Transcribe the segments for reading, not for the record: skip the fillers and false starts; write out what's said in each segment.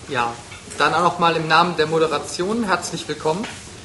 Ja, dann auch noch mal im Namen der Moderation herzlich willkommen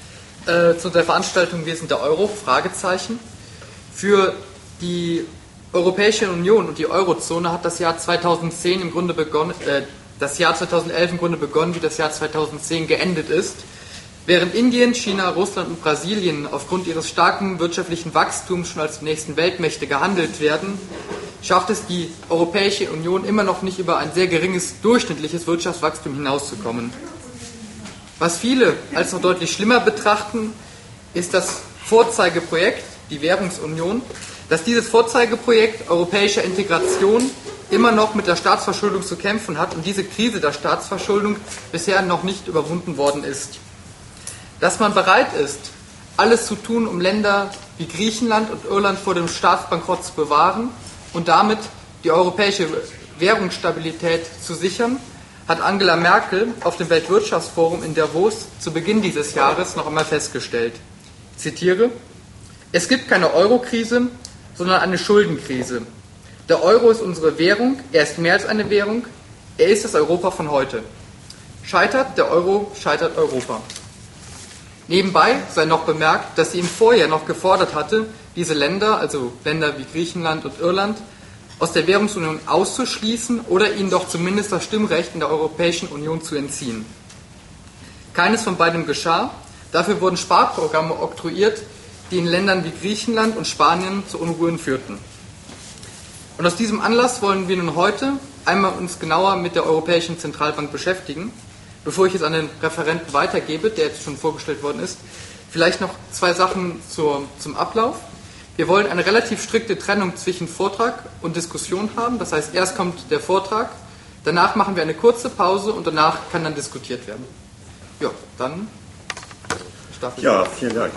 zu der Veranstaltung Wir sind der Euro, Fragezeichen. Für die Europäische Union und die Eurozone hat das Jahr 2010 im Grunde begonnen, das Jahr 2011 im Grunde begonnen, wie das Jahr 2010 geendet ist. Während Indien, China, Russland und Brasilien aufgrund ihres starken wirtschaftlichen Wachstums schon als die nächsten Weltmächte gehandelt werden, schafft es die Europäische Union immer noch nicht über ein sehr geringes durchschnittliches Wirtschaftswachstum hinauszukommen. Was viele als noch deutlich schlimmer betrachten, ist das Vorzeigeprojekt, die Währungsunion, dass dieses Vorzeigeprojekt europäischer Integration immer noch mit der Staatsverschuldung zu kämpfen hat und diese Krise der Staatsverschuldung bisher noch nicht überwunden worden ist. Dass man bereit ist, alles zu tun, um Länder wie Griechenland und Irland vor dem Staatsbankrott zu bewahren und damit die europäische Währungsstabilität zu sichern, hat Angela Merkel auf dem Weltwirtschaftsforum in Davos zu Beginn dieses Jahres noch einmal festgestellt. Ich zitiere: Es gibt keine Euro-Krise, sondern eine Schuldenkrise. Der Euro ist unsere Währung, er ist mehr als eine Währung, er ist das Europa von heute. Scheitert der Euro, scheitert Europa. Nebenbei sei noch bemerkt, dass sie im Vorjahr noch gefordert hatte, diese Länder, also Länder wie Griechenland und Irland, aus der Währungsunion auszuschließen oder ihnen doch zumindest das Stimmrecht in der Europäischen Union zu entziehen. Keines von beidem geschah, dafür wurden Sparprogramme oktroyiert, die in Ländern wie Griechenland und Spanien zu Unruhen führten. Und aus diesem Anlass wollen wir nun heute einmal uns genauer mit der Europäischen Zentralbank beschäftigen. Bevor ich jetzt an den Referenten weitergebe, der jetzt schon vorgestellt worden ist, vielleicht noch zwei Sachen zum Ablauf. Wir wollen eine relativ strikte Trennung zwischen Vortrag und Diskussion haben. Das heißt, erst kommt der Vortrag, danach machen wir eine kurze Pause und danach kann dann diskutiert werden. Ja, dann starte ich. Ja, vielen Dank.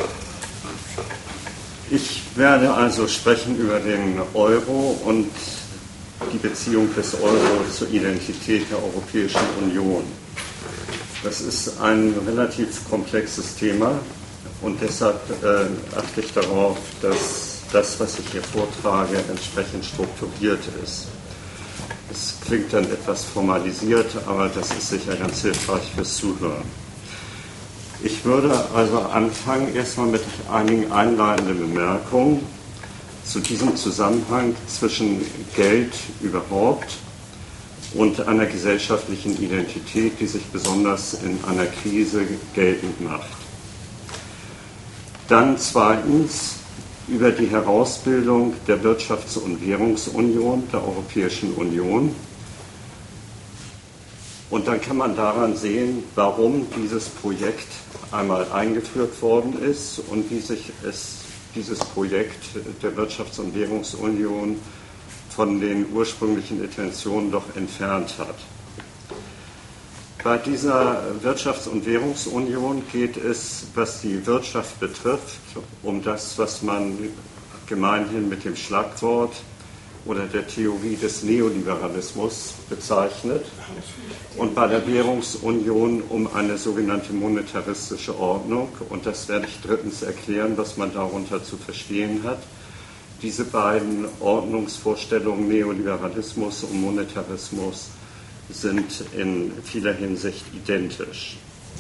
Ich werde also sprechen über den Euro und die Beziehung des Euro zur Identität der Europäischen Union. Das ist ein relativ komplexes Thema und deshalb achte ich darauf, dass das, was ich hier vortrage, entsprechend strukturiert ist. Es klingt dann etwas formalisiert, aber das ist sicher ganz hilfreich fürs Zuhören. Ich würde also anfangen erstmal mit einigen einleitenden Bemerkungen zu diesem Zusammenhang zwischen Geld überhaupt und einer gesellschaftlichen Identität, die sich besonders in einer Krise geltend macht. Dann zweitens über die Herausbildung der Wirtschafts- und Währungsunion der Europäischen Union. Und dann kann man daran sehen, warum dieses Projekt einmal eingeführt worden ist und wie sich dieses Projekt der Wirtschafts- und Währungsunion von den ursprünglichen Intentionen doch entfernt hat. Bei dieser Wirtschafts- und Währungsunion geht es, was die Wirtschaft betrifft, um das, was man gemeinhin mit dem Schlagwort oder der Theorie des Neoliberalismus bezeichnet und bei der Währungsunion um eine sogenannte monetaristische Ordnung. Und das werde ich drittens erklären, was man darunter zu verstehen hat. Diese beiden Ordnungsvorstellungen, Neoliberalismus und Monetarismus, sind in vieler Hinsicht identisch.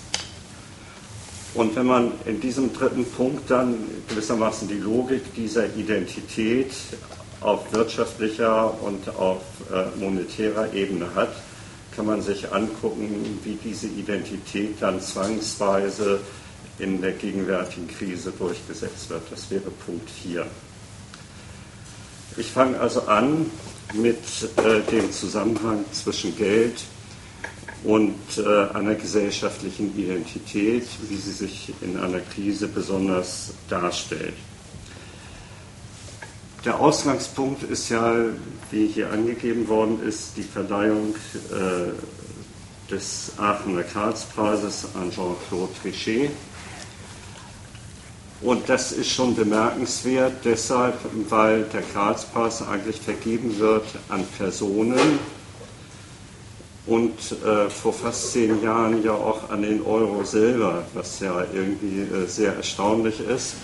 Und wenn man in diesem dritten Punkt dann gewissermaßen die Logik dieser Identität auf wirtschaftlicher und auf monetärer Ebene hat, kann man sich angucken, wie diese Identität dann zwangsweise in der gegenwärtigen Krise durchgesetzt wird. Das wäre Punkt 4. Ich fange also an mit dem Zusammenhang zwischen Geld und einer gesellschaftlichen Identität, wie sie sich in einer Krise besonders darstellt. Der Ausgangspunkt ist ja, wie hier angegeben worden ist, die Verleihung des Aachener Karlspreises an Jean-Claude Trichet. Und das ist schon bemerkenswert, deshalb, weil der Karlspreis eigentlich vergeben wird an Personen und vor fast 10 Jahren ja auch an den Euro selber, was ja irgendwie sehr erstaunlich ist,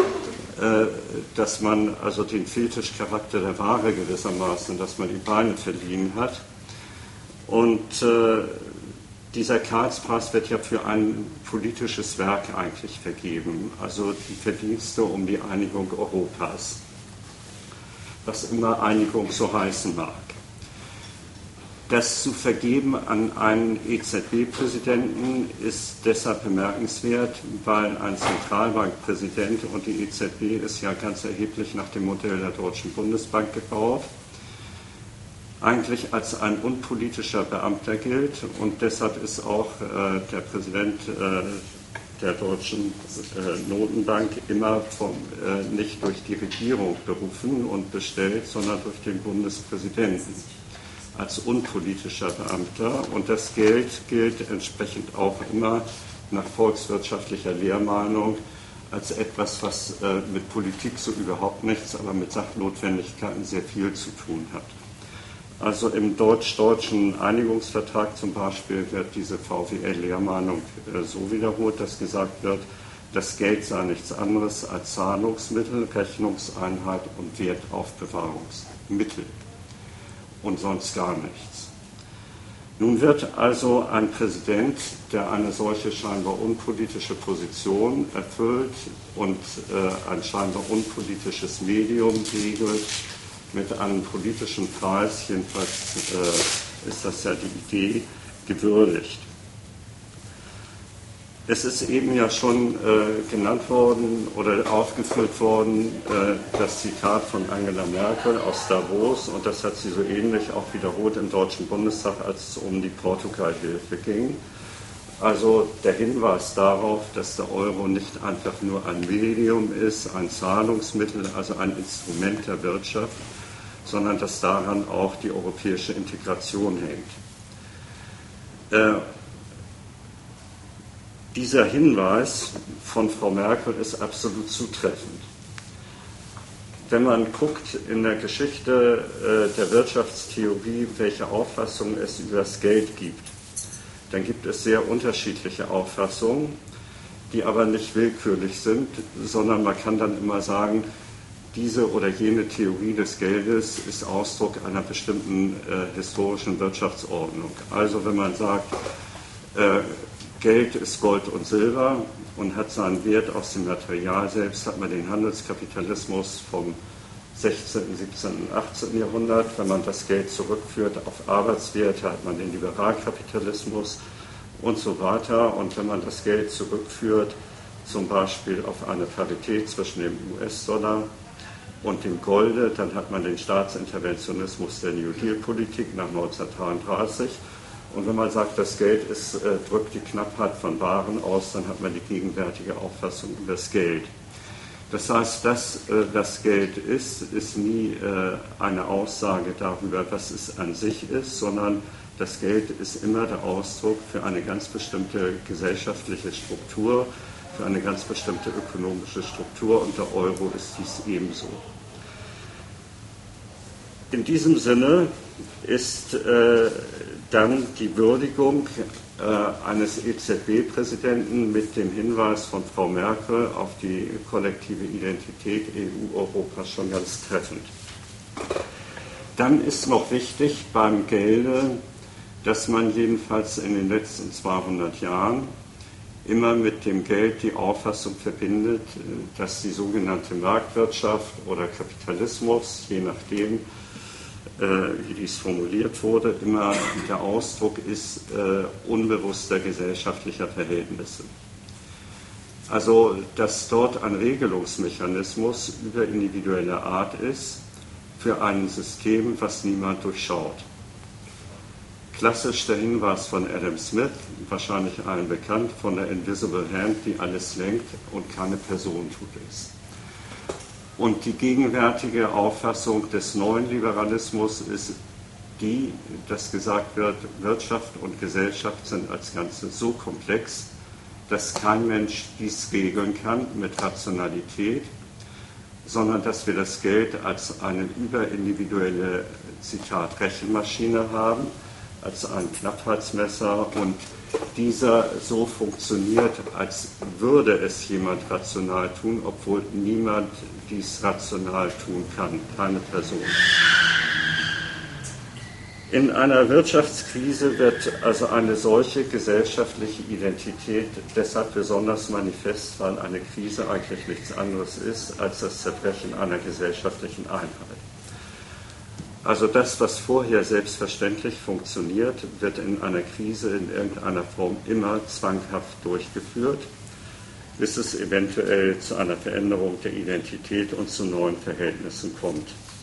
dass man also den Fetischcharakter der Ware gewissermaßen, dass man die Beine verliehen hat. Und Dieser Karlspreis wird ja für ein politisches Werk eigentlich vergeben, also die Verdienste um die Einigung Europas, was immer Einigung so heißen mag. Das zu vergeben an einen EZB-Präsidenten ist deshalb bemerkenswert, weil ein Zentralbankpräsident, und die EZB ist ja ganz erheblich nach dem Modell der Deutschen Bundesbank gebaut, eigentlich als ein unpolitischer Beamter gilt, und deshalb ist auch der Präsident der Deutschen Notenbank immer nicht durch die Regierung berufen und bestellt, sondern durch den Bundespräsidenten als unpolitischer Beamter, und das Geld gilt entsprechend auch immer nach volkswirtschaftlicher Lehrmeinung als etwas, was mit Politik so überhaupt nichts, aber mit Sachnotwendigkeiten sehr viel zu tun hat. Also im deutsch-deutschen Einigungsvertrag zum Beispiel wird diese VWL-Lehrmeinung so wiederholt, dass gesagt wird, das Geld sei nichts anderes als Zahlungsmittel, Rechnungseinheit und Wertaufbewahrungsmittel und sonst gar nichts. Nun wird also ein Präsident, der eine solche scheinbar unpolitische Position erfüllt und ein scheinbar unpolitisches Medium regelt, mit einem politischen Preis, jedenfalls ist das ja die Idee, gewürdigt. Es ist eben ja schon genannt worden oder aufgeführt worden, das Zitat von Angela Merkel aus Davos, und das hat sie so ähnlich auch wiederholt im Deutschen Bundestag, als es um die Portugal-Hilfe ging. Also der Hinweis darauf, dass der Euro nicht einfach nur ein Medium ist, ein Zahlungsmittel, also ein Instrument der Wirtschaft, sondern dass daran auch die europäische Integration hängt. Dieser Hinweis von Frau Merkel ist absolut zutreffend. Wenn man guckt in der Geschichte der Wirtschaftstheorie, welche Auffassungen es über das Geld gibt, dann gibt es sehr unterschiedliche Auffassungen, die aber nicht willkürlich sind, sondern man kann dann immer sagen, diese oder jene Theorie des Geldes ist Ausdruck einer bestimmten historischen Wirtschaftsordnung. Also wenn man sagt, Geld ist Gold und Silber und hat seinen Wert aus dem Material selbst, hat man den Handelskapitalismus vom 16., 17. und 18. Jahrhundert. Wenn man das Geld zurückführt auf Arbeitswerte, hat man den Liberalkapitalismus und so weiter. Und wenn man das Geld zurückführt, zum Beispiel auf eine Parität zwischen dem US-Dollar und dem Golde, dann hat man den Staatsinterventionismus der New Deal-Politik nach 1933. Und wenn man sagt, das Geld drückt die Knappheit von Waren aus, dann hat man die gegenwärtige Auffassung über das Geld. Das heißt, dass das Geld ist nie eine Aussage darüber, was es an sich ist, sondern das Geld ist immer der Ausdruck für eine ganz bestimmte gesellschaftliche Struktur, für eine ganz bestimmte ökonomische Struktur, und der Euro ist dies ebenso. In diesem Sinne ist dann die Würdigung eines EZB-Präsidenten mit dem Hinweis von Frau Merkel auf die kollektive Identität EU-Europas schon ganz treffend. Dann ist noch wichtig beim Gelde, dass man jedenfalls in den letzten 200 Jahren immer mit dem Geld die Auffassung verbindet, dass die sogenannte Marktwirtschaft oder Kapitalismus, je nachdem, wie dies formuliert wurde, immer der Ausdruck ist unbewusster gesellschaftlicher Verhältnisse. Also, dass dort ein Regelungsmechanismus überindividueller Art ist für ein System, was niemand durchschaut. Klassisch der Hinweis von Adam Smith, wahrscheinlich allen bekannt, von der Invisible Hand, die alles lenkt und keine Person tut es. Und die gegenwärtige Auffassung des neuen Liberalismus ist die, dass gesagt wird, Wirtschaft und Gesellschaft sind als Ganzes so komplex, dass kein Mensch dies regeln kann mit Rationalität, sondern dass wir das Geld als eine überindividuelle, Zitat, Rechenmaschine haben, als ein Knappheitsmesser, und dieser so funktioniert, als würde es jemand rational tun, obwohl niemand dies rational tun kann, keine Person. In einer Wirtschaftskrise wird also eine solche gesellschaftliche Identität deshalb besonders manifest, weil eine Krise eigentlich nichts anderes ist als das Zerbrechen einer gesellschaftlichen Einheit. Also das, was vorher selbstverständlich funktioniert, wird in einer Krise in irgendeiner Form immer zwanghaft durchgeführt, bis es eventuell zu einer Veränderung der Identität und zu neuen Verhältnissen kommt.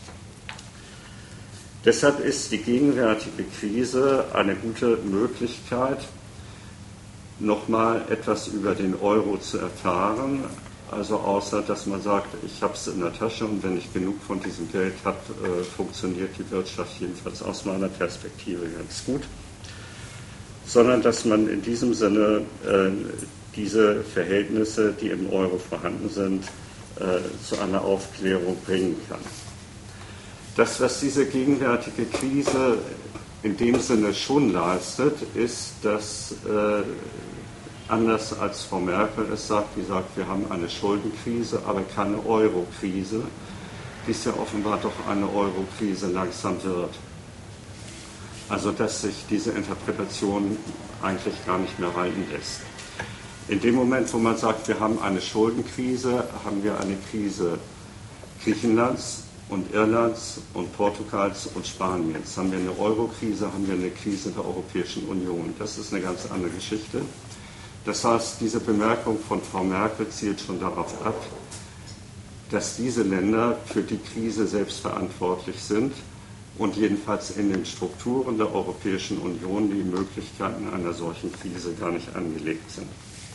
Deshalb ist die gegenwärtige Krise eine gute Möglichkeit, nochmal etwas über den Euro zu erfahren. Also außer, dass man sagt, ich habe es in der Tasche und wenn ich genug von diesem Geld habe, funktioniert die Wirtschaft jedenfalls aus meiner Perspektive ganz gut. Sondern dass man in diesem Sinne diese Verhältnisse, die im Euro vorhanden sind, zu einer Aufklärung bringen kann. Das, was diese gegenwärtige Krise in dem Sinne schon leistet, ist, dass anders als Frau Merkel es sagt, die sagt, wir haben eine Schuldenkrise, aber keine Euro-Krise, dies ja offenbar doch eine Euro-Krise langsam wird. Also dass sich diese Interpretation eigentlich gar nicht mehr halten lässt. In dem Moment, wo man sagt, wir haben eine Schuldenkrise, haben wir eine Krise Griechenlands und Irlands und Portugals und Spaniens. Haben wir eine Euro-Krise, haben wir eine Krise der Europäischen Union. Das ist eine ganz andere Geschichte. Das heißt, diese Bemerkung von Frau Merkel zielt schon darauf ab, dass diese Länder für die Krise selbst verantwortlich sind und jedenfalls in den Strukturen der Europäischen Union die Möglichkeiten einer solchen Krise gar nicht angelegt sind.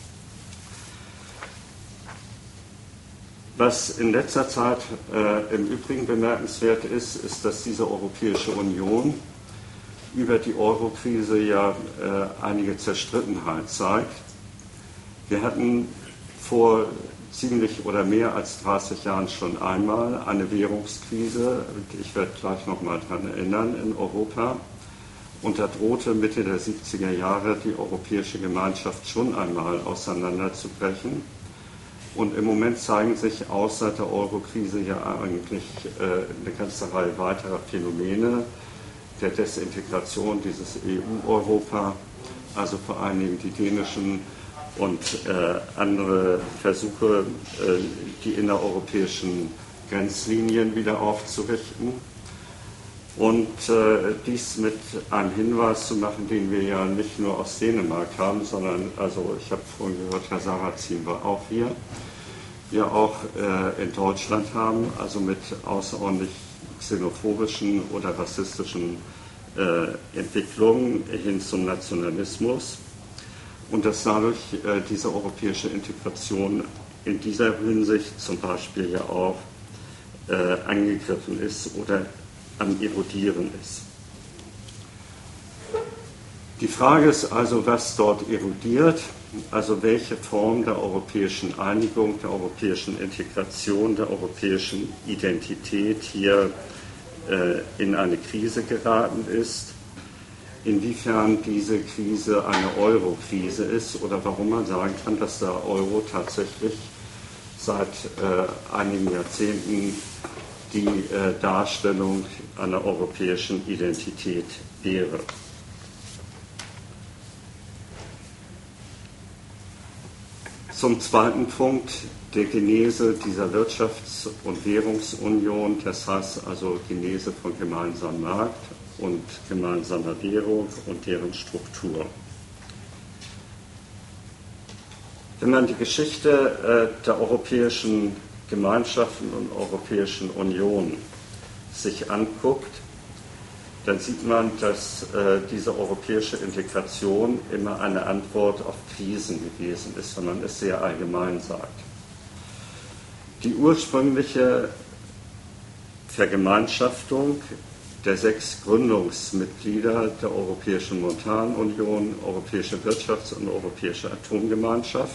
Was in letzter Zeit im Übrigen bemerkenswert ist, ist, dass diese Europäische Union über die Euro-Krise ja einige Zerstrittenheit zeigt. Wir hatten vor ziemlich oder mehr als 30 Jahren schon einmal eine Währungskrise, ich werde gleich nochmal daran erinnern, in Europa. Und da drohte Mitte der 70er Jahre die Europäische Gemeinschaft schon einmal auseinanderzubrechen. Und im Moment zeigen sich außer der Euro-Krise ja eigentlich eine ganze Reihe weiterer Phänomene der Desintegration dieses EU-Europa, also vor allen Dingen die dänischen und andere Versuche, die innereuropäischen Grenzlinien wieder aufzurichten. Und dies mit einem Hinweis zu machen, den wir ja nicht nur aus Dänemark haben, sondern, also ich habe vorhin gehört, Herr Sarrazin war auch hier, wir auch in Deutschland haben, also mit außerordentlich xenophobischen oder rassistischen Entwicklungen hin zum Nationalismus. Und dass dadurch diese europäische Integration in dieser Hinsicht zum Beispiel ja auch angegriffen ist oder am Erodieren ist. Die Frage ist also, was dort erodiert, also welche Form der europäischen Einigung, der europäischen Integration, der europäischen Identität hier in eine Krise geraten ist, inwiefern diese Krise eine Euro-Krise ist oder warum man sagen kann, dass der Euro tatsächlich seit einigen Jahrzehnten die Darstellung einer europäischen Identität wäre. Zum zweiten Punkt, der Genese dieser Wirtschafts- und Währungsunion, das heißt also Genese von gemeinsamem Markt und gemeinsamer Währung und deren Struktur. Wenn man die Geschichte der europäischen Gemeinschaften und Europäischen Union sich anguckt, dann sieht man, dass diese europäische Integration immer eine Antwort auf Krisen gewesen ist, wenn man es sehr allgemein sagt. Die ursprüngliche Vergemeinschaftung der 6 Gründungsmitglieder der Europäischen Montanunion, Europäische Wirtschafts- und Europäische Atomgemeinschaft,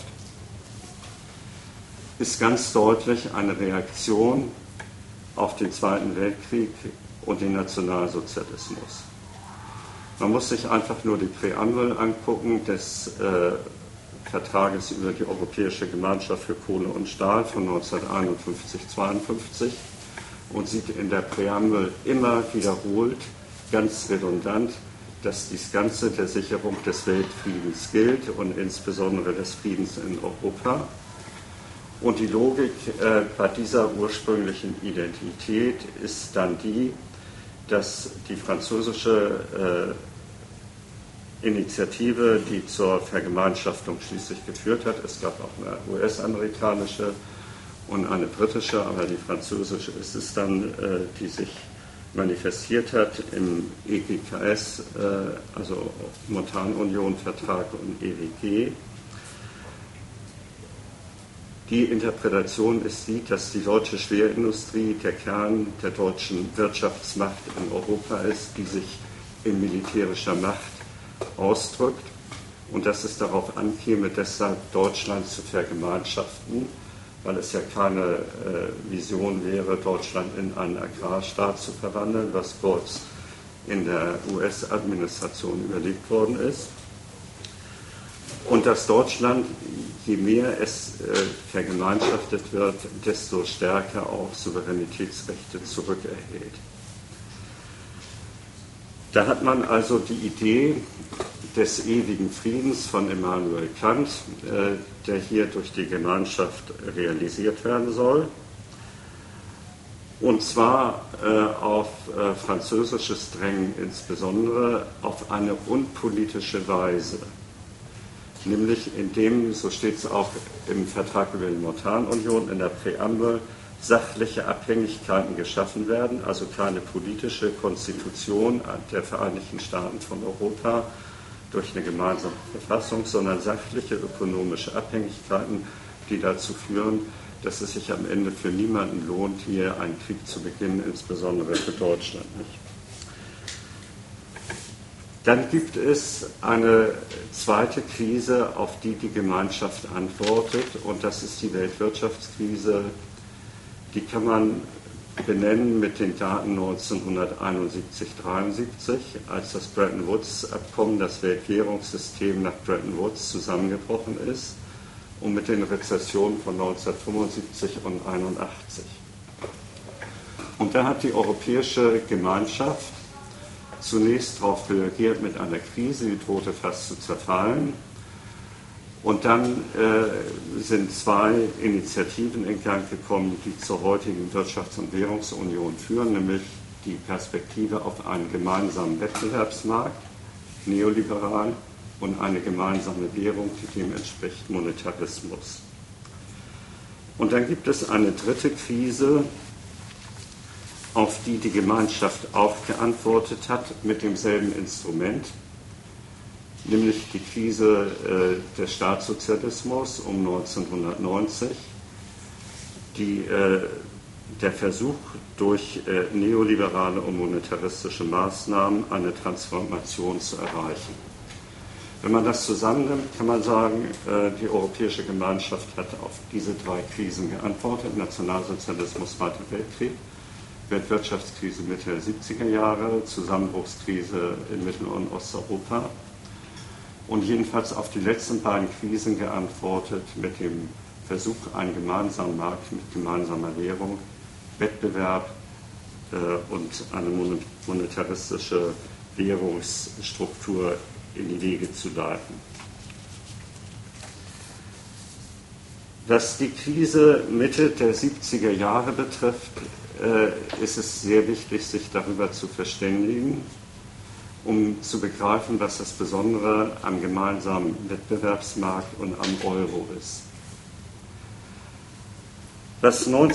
ist ganz deutlich eine Reaktion auf den Zweiten Weltkrieg und den Nationalsozialismus. Man muss sich einfach nur die Präambel angucken des Vertrages über die Europäische Gemeinschaft für Kohle und Stahl von 1951-52 und sieht in der Präambel immer wiederholt ganz redundant, dass dies Ganze der Sicherung des Weltfriedens gilt und insbesondere des Friedens in Europa. Und die Logik bei dieser ursprünglichen Identität ist dann die, dass die französische Initiative, die zur Vergemeinschaftung schließlich geführt hat, es gab auch eine US-amerikanische und eine britische, aber die französische ist es dann, die sich manifestiert hat im EGKS, also Montanunion-Vertrag und EWG. Die Interpretation ist die, dass die deutsche Schwerindustrie der Kern der deutschen Wirtschaftsmacht in Europa ist, die sich in militärischer Macht ausdrückt und dass es darauf ankäme, deshalb Deutschland zu vergemeinschaften, weil es ja keine Vision wäre, Deutschland in einen Agrarstaat zu verwandeln, was kurz in der US-Administration überlegt worden ist. Und dass Deutschland, je mehr es vergemeinschaftet wird, desto stärker auch Souveränitätsrechte zurückerhält. Da hat man also die Idee des ewigen Friedens von Immanuel Kant, der hier durch die Gemeinschaft realisiert werden soll. Und zwar auf französisches Drängen insbesondere auf eine unpolitische Weise. Nämlich indem, so steht es auch im Vertrag über die Montanunion in der Präambel, sachliche Abhängigkeiten geschaffen werden, also keine politische Konstitution der Vereinigten Staaten von Europa durch eine gemeinsame Verfassung, sondern sachliche ökonomische Abhängigkeiten, die dazu führen, dass es sich am Ende für niemanden lohnt, hier einen Krieg zu beginnen, insbesondere für Deutschland nicht. Dann gibt es eine zweite Krise, auf die die Gemeinschaft antwortet, und das ist die Weltwirtschaftskrise. Die kann man benennen mit den Daten 1971-73, als das Bretton Woods-Abkommen, das Weltwährungssystem nach Bretton Woods zusammengebrochen ist, und mit den Rezessionen von 1975 und 1981. Und da hat die Europäische Gemeinschaft zunächst darauf reagiert mit einer Krise, die drohte fast zu zerfallen. Und dann sind zwei Initiativen in Gang gekommen, die zur heutigen Wirtschafts- und Währungsunion führen, nämlich die Perspektive auf einen gemeinsamen Wettbewerbsmarkt, neoliberal, und eine gemeinsame Währung, die dem entspricht, Monetarismus. Und dann gibt es eine dritte Krise, auf die die Gemeinschaft auch geantwortet hat mit demselben Instrument, nämlich die Krise des Staatssozialismus um 1990, der Versuch, durch neoliberale und monetaristische Maßnahmen eine Transformation zu erreichen. Wenn man das zusammennimmt, kann man sagen, die Europäische Gemeinschaft hat auf diese drei Krisen geantwortet: Nationalsozialismus, Zweiter Weltkrieg, Weltwirtschaftskrise Mitte der 70er Jahre, Zusammenbruchskrise in Mittel- und Osteuropa. Und jedenfalls auf die letzten beiden Krisen geantwortet mit dem Versuch, einen gemeinsamen Markt mit gemeinsamer Währung, Wettbewerb und eine monetaristische Währungsstruktur in die Wege zu leiten. Was die Krise Mitte der 70er Jahre betrifft, ist es sehr wichtig, sich darüber zu verständigen, um zu begreifen, was das Besondere am gemeinsamen Wettbewerbsmarkt und am Euro ist. Was um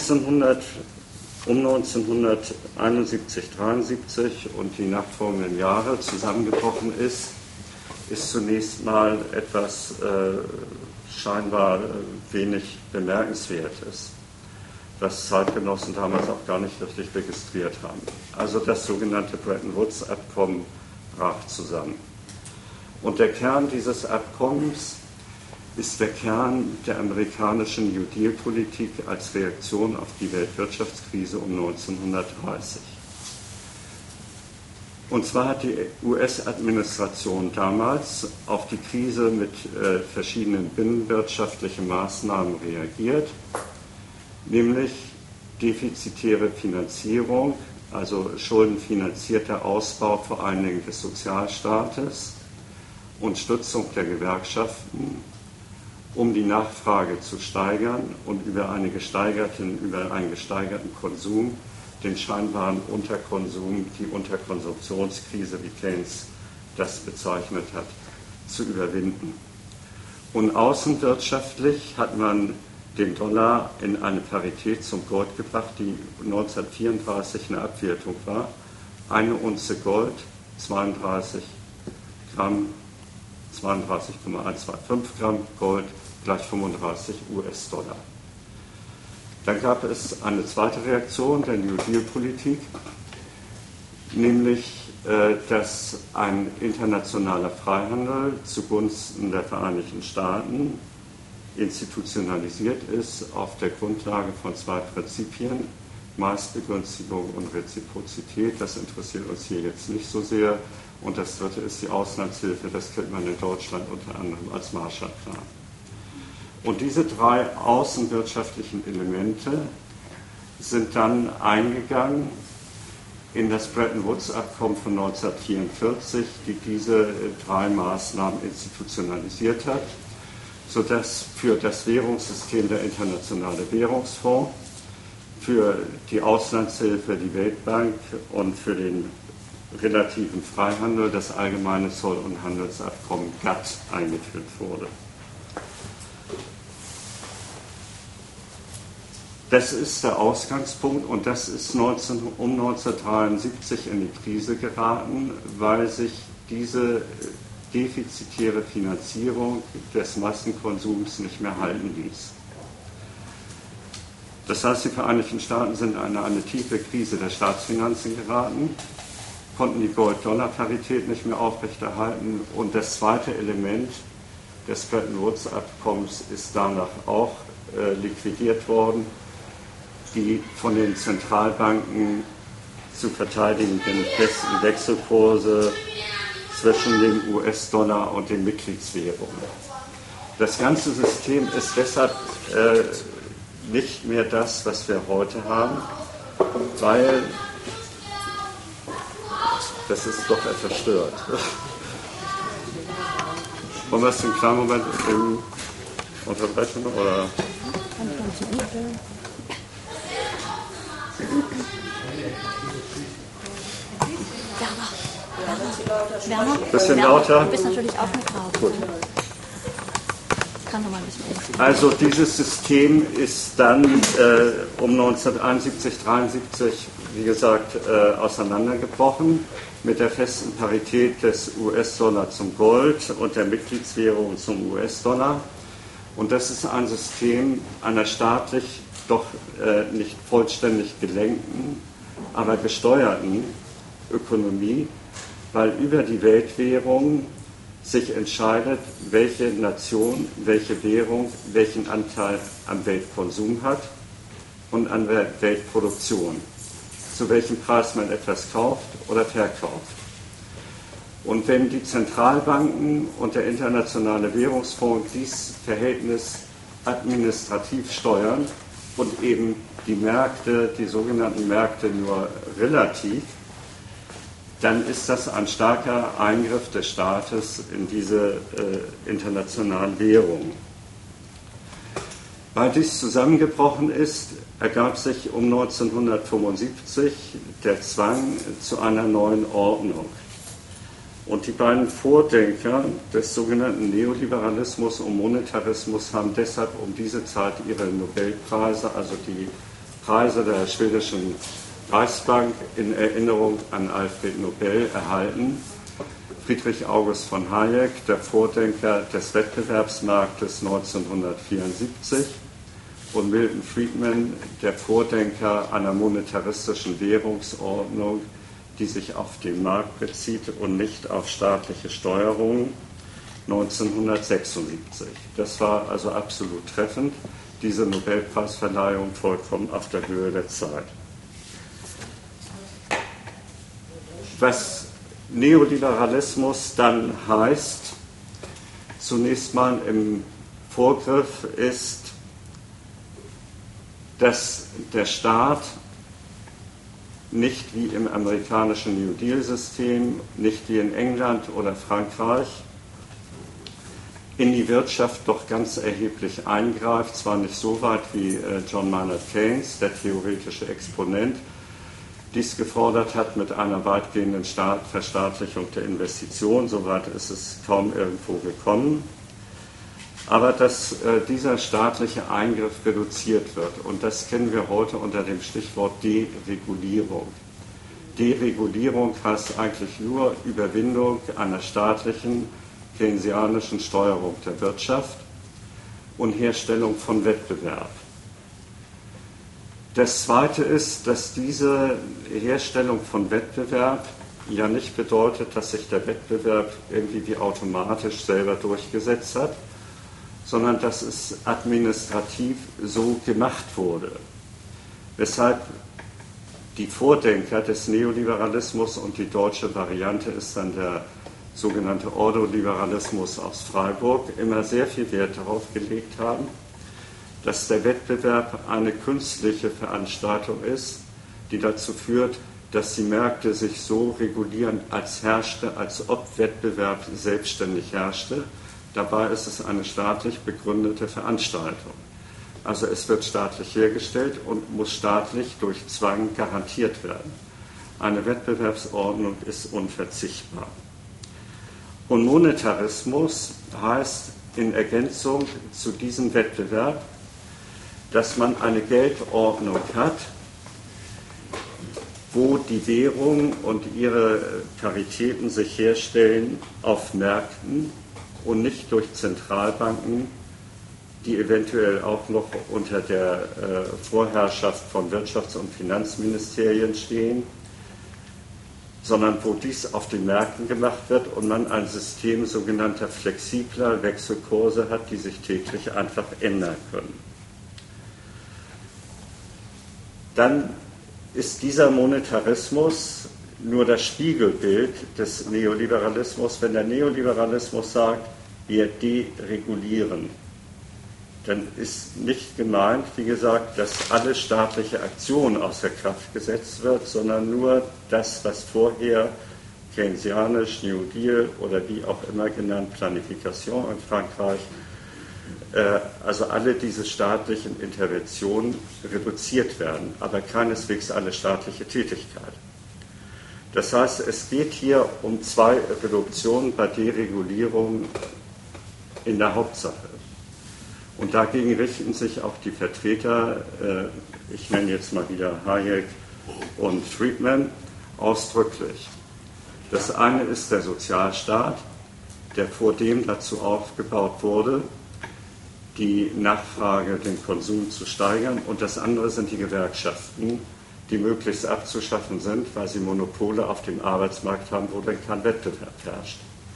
1971, 73 und die nachfolgenden Jahre zusammengebrochen ist, ist zunächst mal etwas scheinbar wenig Bemerkenswertes, was Zeitgenossen damals auch gar nicht richtig registriert haben. Also das sogenannte Bretton Woods-Abkommen brach zusammen. Und der Kern dieses Abkommens ist der Kern der amerikanischen New Deal-Politik als Reaktion auf die Weltwirtschaftskrise um 1930. Und zwar hat die US-Administration damals auf die Krise mit verschiedenen binnenwirtschaftlichen Maßnahmen reagiert, nämlich defizitäre Finanzierung also schuldenfinanzierter Ausbau vor allen Dingen des Sozialstaates und Stützung der Gewerkschaften, um die Nachfrage zu steigern und über einen gesteigerten Konsum den scheinbaren Unterkonsum, die Unterkonsumptionskrise, wie Keynes das bezeichnet hat, zu überwinden. Und außenwirtschaftlich hat man den Dollar in eine Parität zum Gold gebracht, die 1934 eine Abwertung war. Eine Unze Gold, 32 Gramm, 32,125 Gramm Gold gleich 35 US-Dollar. Dann gab es eine zweite Reaktion der New Deal-Politik, nämlich dass ein internationaler Freihandel zugunsten der Vereinigten Staaten institutionalisiert ist auf der Grundlage von zwei Prinzipien, Maßbegünstigung und Reziprozität. Das interessiert uns hier jetzt nicht so sehr. Und das dritte ist die Auslandshilfe, das kennt man in Deutschland unter anderem als Marshallplan. Und diese drei außenwirtschaftlichen Elemente sind dann eingegangen in das Bretton Woods-Abkommen von 1944, die diese drei Maßnahmen institutionalisiert hat, sodass für das Währungssystem der Internationale Währungsfonds, für die Auslandshilfe die Weltbank und für den relativen Freihandel das Allgemeine Zoll- und Handelsabkommen GATT eingeführt wurde. Das ist der Ausgangspunkt und das ist um 1973 in die Krise geraten, weil sich diese defizitäre Finanzierung des Massenkonsums nicht mehr halten ließ. Das heißt, die Vereinigten Staaten sind in eine tiefe Krise der Staatsfinanzen geraten, konnten die Gold-Dollar-Parität nicht mehr aufrechterhalten und das zweite Element des Bretton Woods-Abkommens ist danach auch liquidiert worden, die von den Zentralbanken zu verteidigenden festen Wechselkurse zwischen dem US-Dollar und den Mitgliedswährungen. Das ganze System ist deshalb nicht mehr das, was wir heute haben, weil das ist doch etwas stört. Wollen wir es einen kleinen Moment unterbrechen? Oder? Werner? Bisschen lauter. Du bist natürlich auch mit drauf. Gut. Kann noch mal ein bisschen. Also dieses System ist dann um 1971, 73, wie gesagt, auseinandergebrochen mit der festen Parität des US-Dollar zum Gold und der Mitgliedswährung zum US-Dollar. Und das ist ein System einer staatlich doch nicht vollständig gelenkten, aber gesteuerten Ökonomie, weil über die Weltwährung sich entscheidet, welche Nation, welche Währung, welchen Anteil am Weltkonsum hat und an der Weltproduktion, zu welchem Preis man etwas kauft oder verkauft. Und wenn die Zentralbanken und der Internationale Währungsfonds dieses Verhältnis administrativ steuern und eben die Märkte, die sogenannten Märkte nur relativ, dann ist das ein starker Eingriff des Staates in diese internationalen Währungen. Weil dies zusammengebrochen ist, ergab sich um 1975 der Zwang zu einer neuen Ordnung. Und die beiden Vordenker des sogenannten Neoliberalismus und Monetarismus haben deshalb um diese Zeit ihre Nobelpreise, also die Preise der schwedischen Reichsbank, in Erinnerung an Alfred Nobel erhalten. Friedrich August von Hayek, der Vordenker des Wettbewerbsmarktes 1974, und Milton Friedman, der Vordenker einer monetaristischen Währungsordnung, die sich auf den Markt bezieht und nicht auf staatliche Steuerung, 1976. Das war also absolut treffend, diese Nobelpreisverleihung vollkommen auf der Höhe der Zeit. Was Neoliberalismus dann heißt, zunächst mal im Vorgriff ist, dass der Staat nicht wie im amerikanischen New Deal-System, nicht wie in England oder Frankreich, in die Wirtschaft doch ganz erheblich eingreift, zwar nicht so weit wie John Maynard Keynes, der theoretische Exponent, dies gefordert hat mit einer weitgehenden Verstaatlichung der Investitionen, soweit ist es kaum irgendwo gekommen, aber dass dieser staatliche Eingriff reduziert wird. Und das kennen wir heute unter dem Stichwort Deregulierung. Deregulierung heißt eigentlich nur Überwindung einer staatlichen, keynesianischen Steuerung der Wirtschaft und Herstellung von Wettbewerb. Das Zweite ist, dass diese Herstellung von Wettbewerb ja nicht bedeutet, dass sich der Wettbewerb irgendwie wie automatisch selber durchgesetzt hat, sondern dass es administrativ so gemacht wurde. Weshalb die Vordenker des Neoliberalismus und die deutsche Variante ist dann der sogenannte Ordoliberalismus aus Freiburg, immer sehr viel Wert darauf gelegt haben, dass der Wettbewerb eine künstliche Veranstaltung ist, die dazu führt, dass die Märkte sich so regulieren, als ob Wettbewerb selbstständig herrschte. Dabei ist es eine staatlich begründete Veranstaltung. Also es wird staatlich hergestellt und muss staatlich durch Zwang garantiert werden. Eine Wettbewerbsordnung ist unverzichtbar. Und Monetarismus heißt in Ergänzung zu diesem Wettbewerb, dass man eine Geldordnung hat, wo die Währungen und ihre Paritäten sich herstellen auf Märkten und nicht durch Zentralbanken, die eventuell auch noch unter der Vorherrschaft von Wirtschafts- und Finanzministerien stehen, sondern wo dies auf den Märkten gemacht wird und man ein System sogenannter flexibler Wechselkurse hat, die sich täglich einfach ändern können. Dann ist dieser Monetarismus nur das Spiegelbild des Neoliberalismus. Wenn der Neoliberalismus sagt, wir deregulieren, dann ist nicht gemeint, wie gesagt, dass alle staatliche Aktion außer Kraft gesetzt wird, sondern nur das, was vorher keynesianisch, New Deal oder wie auch immer genannt, Planification in Frankreich, also alle diese staatlichen Interventionen reduziert werden, aber keineswegs alle staatliche Tätigkeit. Das heißt, es geht hier um zwei Reduktionen bei Deregulierung in der Hauptsache. Und dagegen richten sich auch die Vertreter, ich nenne jetzt mal wieder Hayek und Friedman, ausdrücklich. Das eine ist der Sozialstaat, der vor dem dazu aufgebaut wurde, die Nachfrage, den Konsum zu steigern. Und das andere sind die Gewerkschaften, die möglichst abzuschaffen sind, weil sie Monopole auf dem Arbeitsmarkt haben, wo dann kein Wettbewerb herrscht.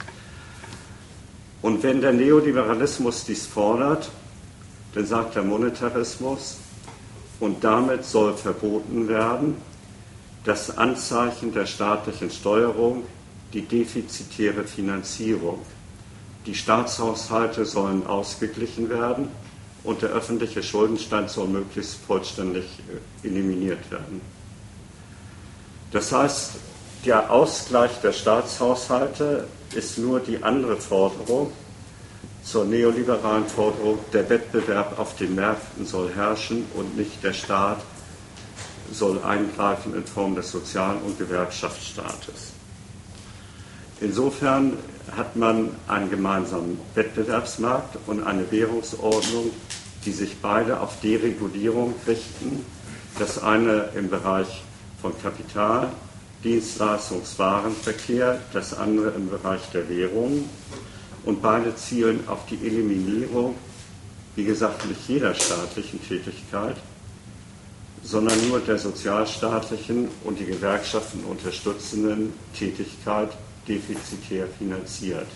Und wenn der Neoliberalismus dies fordert, dann sagt der Monetarismus, und damit soll verboten werden, das Anzeichen der staatlichen Steuerung, die defizitäre Finanzierung. Die Staatshaushalte sollen ausgeglichen werden und der öffentliche Schuldenstand soll möglichst vollständig eliminiert werden. Das heißt, der Ausgleich der Staatshaushalte ist nur die andere Forderung zur neoliberalen Forderung, der Wettbewerb auf den Märkten soll herrschen und nicht der Staat soll eingreifen in Form des Sozial- und Gewerkschaftsstaates. Insofern hat man einen gemeinsamen Wettbewerbsmarkt und eine Währungsordnung, die sich beide auf Deregulierung richten. Das eine im Bereich von Kapital, Dienstleistungs-, Warenverkehr, das andere im Bereich der Währung. Und beide zielen auf die Eliminierung, wie gesagt, nicht jeder staatlichen Tätigkeit, sondern nur der sozialstaatlichen und die Gewerkschaften unterstützenden Tätigkeit defizitär finanziert.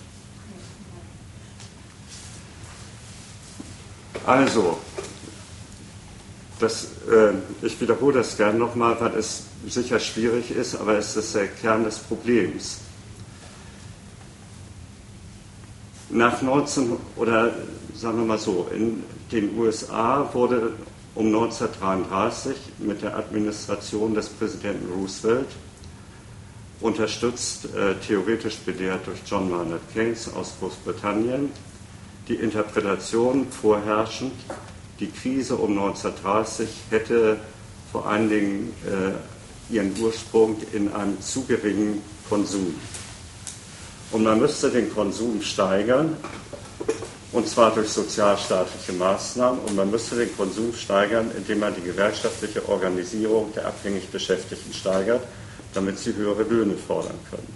Also, ich wiederhole das gerne nochmal, weil es sicher schwierig ist, aber es ist der Kern des Problems. Nach 19, oder sagen wir mal so, in den USA wurde um 1933 mit der Administration des Präsidenten Roosevelt, unterstützt, theoretisch belehrt durch John Maynard Keynes aus Großbritannien, die Interpretation vorherrschend, die Krise um 1930 hätte vor allen Dingen ihren Ursprung in einem zu geringen Konsum. Und man müsste den Konsum steigern, und zwar durch sozialstaatliche Maßnahmen, und man müsste den Konsum steigern, indem man die gewerkschaftliche Organisierung der abhängig Beschäftigten steigert, damit sie höhere Löhne fordern können.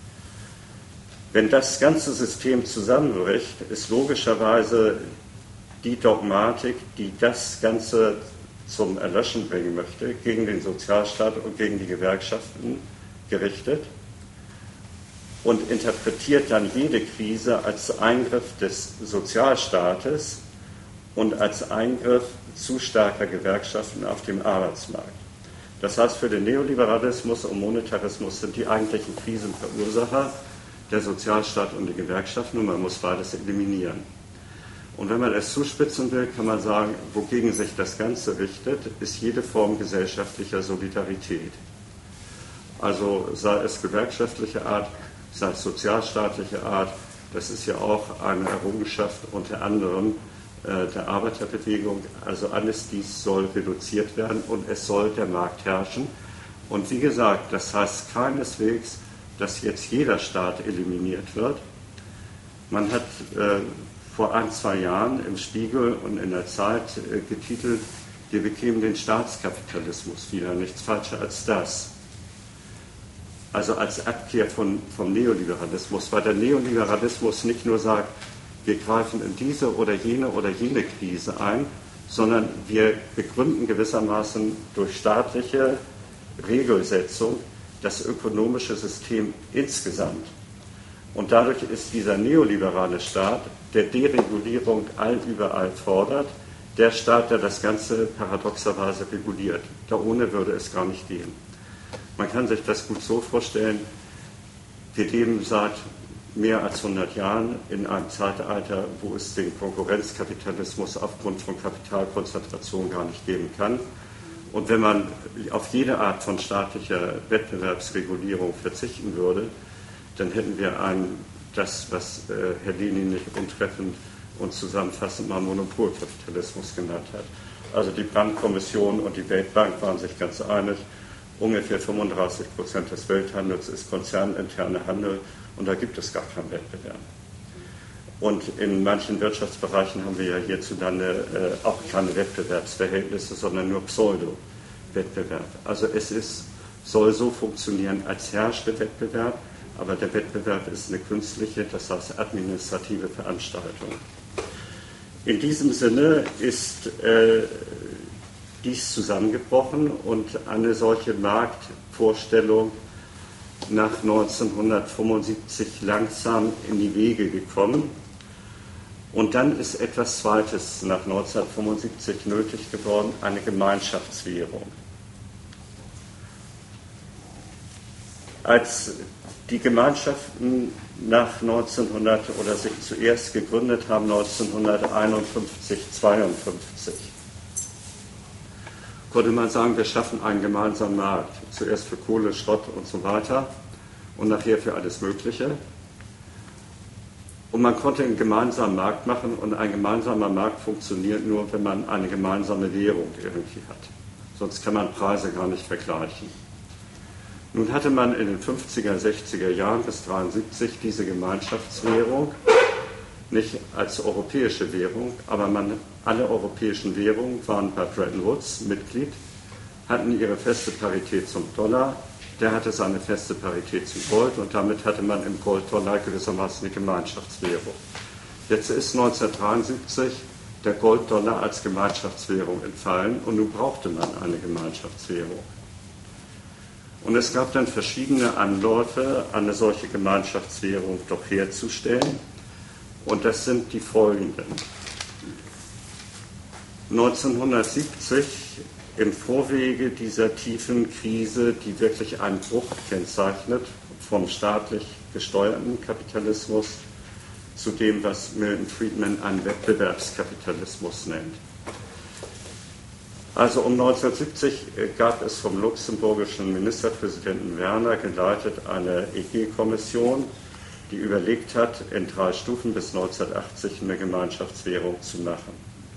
Wenn das ganze System zusammenbricht, ist logischerweise die Dogmatik, die das Ganze zum Erlöschen bringen möchte, gegen den Sozialstaat und gegen die Gewerkschaften gerichtet und interpretiert dann jede Krise als Eingriff des Sozialstaates und als Eingriff zu starker Gewerkschaften auf dem Arbeitsmarkt. Das heißt, für den Neoliberalismus und Monetarismus sind die eigentlichen Krisenverursacher der Sozialstaat und die Gewerkschaften, und man muss beides eliminieren. Und wenn man es zuspitzen will, kann man sagen, wogegen sich das Ganze richtet, ist jede Form gesellschaftlicher Solidarität. Also sei es gewerkschaftliche Art, sei es sozialstaatliche Art, das ist ja auch eine Errungenschaft unter anderem der Arbeiterbewegung. Also alles dies soll reduziert werden und es soll der Markt herrschen. Und wie gesagt, das heißt keineswegs, dass jetzt jeder Staat eliminiert wird. Man hat vor 1-2 Jahren im Spiegel und in der Zeit getitelt, wir bekämen den Staatskapitalismus wieder, nichts falscher als das. Also als Abkehr vom Neoliberalismus, weil der Neoliberalismus nicht nur sagt, wir greifen in diese oder jene Krise ein, sondern wir begründen gewissermaßen durch staatliche Regelsetzung das ökonomische System insgesamt. Und dadurch ist dieser neoliberale Staat, der Deregulierung überall fordert, der Staat, der das Ganze paradoxerweise reguliert. Da ohne würde es gar nicht gehen. Man kann sich das gut so vorstellen, wir leben seit mehr als 100 Jahren in einem Zeitalter, wo es den Konkurrenzkapitalismus aufgrund von Kapitalkonzentration gar nicht geben kann. Und wenn man auf jede Art von staatlicher Wettbewerbsregulierung verzichten würde, dann hätten wir das, was Herr Lenin nicht untreffend und zusammenfassend mal Monopolkapitalismus genannt hat. Also die Brandt-Kommission und die Weltbank waren sich ganz einig, ungefähr 35% des Welthandels ist konzerninterne Handel und da gibt es gar keinen Wettbewerb. Und in manchen Wirtschaftsbereichen haben wir ja hierzulande auch keine Wettbewerbsverhältnisse, sondern nur Pseudo-Wettbewerb. Also soll so funktionieren, als herrscht der Wettbewerb, aber der Wettbewerb ist eine künstliche, das heißt administrative Veranstaltung. In diesem Sinne ist dies zusammengebrochen und eine solche Marktvorstellung nach 1975 langsam in die Wege gekommen. Und dann ist etwas Zweites nach 1975 nötig geworden, eine Gemeinschaftswährung. Als die Gemeinschaften nach 1900 oder sich zuerst gegründet haben, 1951, 52, konnte man sagen, wir schaffen einen gemeinsamen Markt. Zuerst für Kohle, Schrott und so weiter und nachher für alles Mögliche. Und man konnte einen gemeinsamen Markt machen und ein gemeinsamer Markt funktioniert nur, wenn man eine gemeinsame Währung irgendwie hat. Sonst kann man Preise gar nicht vergleichen. Nun hatte man in den 50er, 60er Jahren bis 1973 diese Gemeinschaftswährung, nicht als europäische Währung, aber alle europäischen Währungen waren bei Bretton Woods Mitglied, hatten ihre feste Parität zum Dollar, der hatte seine feste Parität zum Gold und damit hatte man im Gold-Dollar gewissermaßen eine Gemeinschaftswährung. Jetzt ist 1973 der Gold-Dollar als Gemeinschaftswährung entfallen und nun brauchte man eine Gemeinschaftswährung. Und es gab dann verschiedene Anläufe, eine solche Gemeinschaftswährung doch herzustellen. Und das sind die folgenden. 1970, im Vorwege dieser tiefen Krise, die wirklich einen Bruch kennzeichnet, vom staatlich gesteuerten Kapitalismus zu dem, was Milton Friedman einen Wettbewerbskapitalismus nennt. Also um 1970 gab es vom luxemburgischen Ministerpräsidenten Werner geleitet eine EG-Kommission, die überlegt hat, in 3 Stufen bis 1980 eine Gemeinschaftswährung zu machen.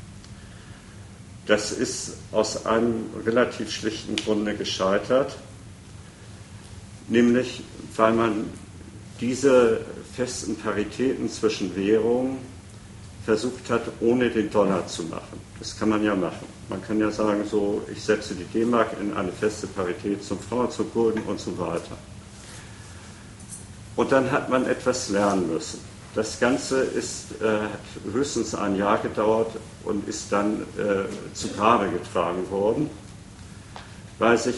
Das ist aus einem relativ schlichten Grunde gescheitert, nämlich weil man diese festen Paritäten zwischen Währungen versucht hat, ohne den Dollar zu machen. Das kann man ja machen. Man kann ja sagen, so, ich setze die D-Mark in eine feste Parität zum Franc, zum Gulden und so weiter. Und dann hat man etwas lernen müssen. Das Ganze hat höchstens ein Jahr gedauert und ist dann zu Grabe getragen worden, weil sich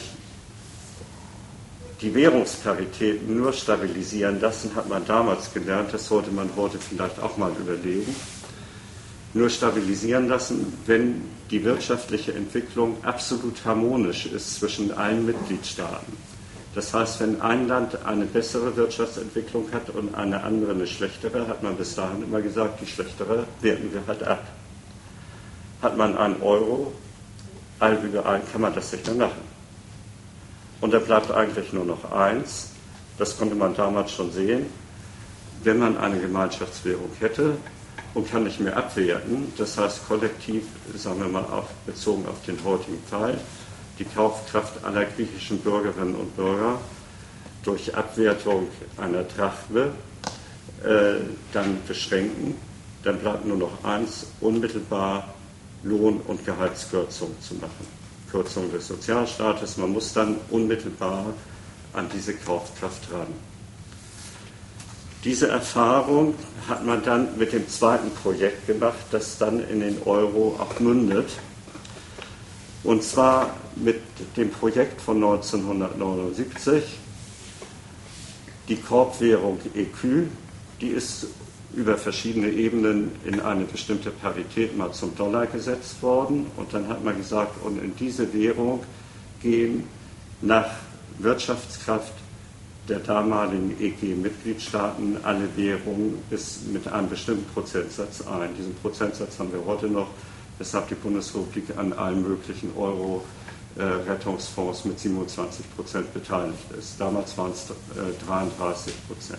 die Währungsparitäten nur stabilisieren lassen, hat man damals gelernt, das sollte man heute vielleicht auch mal überlegen, nur stabilisieren lassen, wenn die wirtschaftliche Entwicklung absolut harmonisch ist zwischen allen Mitgliedstaaten. Das heißt, wenn ein Land eine bessere Wirtschaftsentwicklung hat und eine andere eine schlechtere, hat man bis dahin immer gesagt, die schlechtere werten wir halt ab. Hat man einen Euro, allüberall kann man das nicht mehr machen. Und da bleibt eigentlich nur noch eins, das konnte man damals schon sehen, wenn man eine Gemeinschaftswährung hätte und kann nicht mehr abwerten, das heißt kollektiv, sagen wir mal bezogen auf den heutigen Fall, die Kaufkraft aller griechischen Bürgerinnen und Bürger durch Abwertung einer Drachme dann beschränken, dann bleibt nur noch eins, unmittelbar Lohn- und Gehaltskürzungen zu machen. Kürzung des Sozialstaates, man muss dann unmittelbar an diese Kaufkraft ran. Diese Erfahrung hat man dann mit dem zweiten Projekt gemacht, das dann in den Euro auch mündet. Und zwar mit dem Projekt von 1979, die Korbwährung EQ, die ist über verschiedene Ebenen in eine bestimmte Parität mal zum Dollar gesetzt worden. Und dann hat man gesagt, und in diese Währung gehen nach Wirtschaftskraft der damaligen EG-Mitgliedstaaten alle Währungen mit einem bestimmten Prozentsatz ein. Diesen Prozentsatz haben wir heute noch, weshalb die Bundesrepublik an allen möglichen Euro-Rettungsfonds mit 27% beteiligt ist. Damals waren es 33%.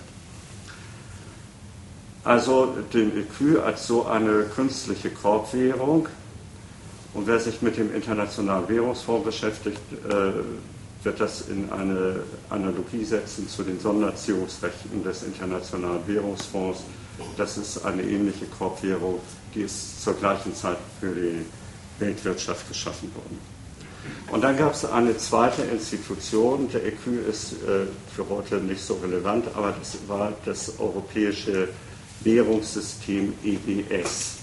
Also den EQ als so eine künstliche Korbwährung. Und wer sich mit dem Internationalen Währungsfonds beschäftigt, wird das in eine Analogie setzen zu den Sonderziehungsrechten des Internationalen Währungsfonds. Das ist eine ähnliche Korbwährung, die ist zur gleichen Zeit für die Weltwirtschaft geschaffen worden. Und dann gab es eine zweite Institution, der EQ ist für heute nicht so relevant, aber das war das europäische Währungssystem EWS.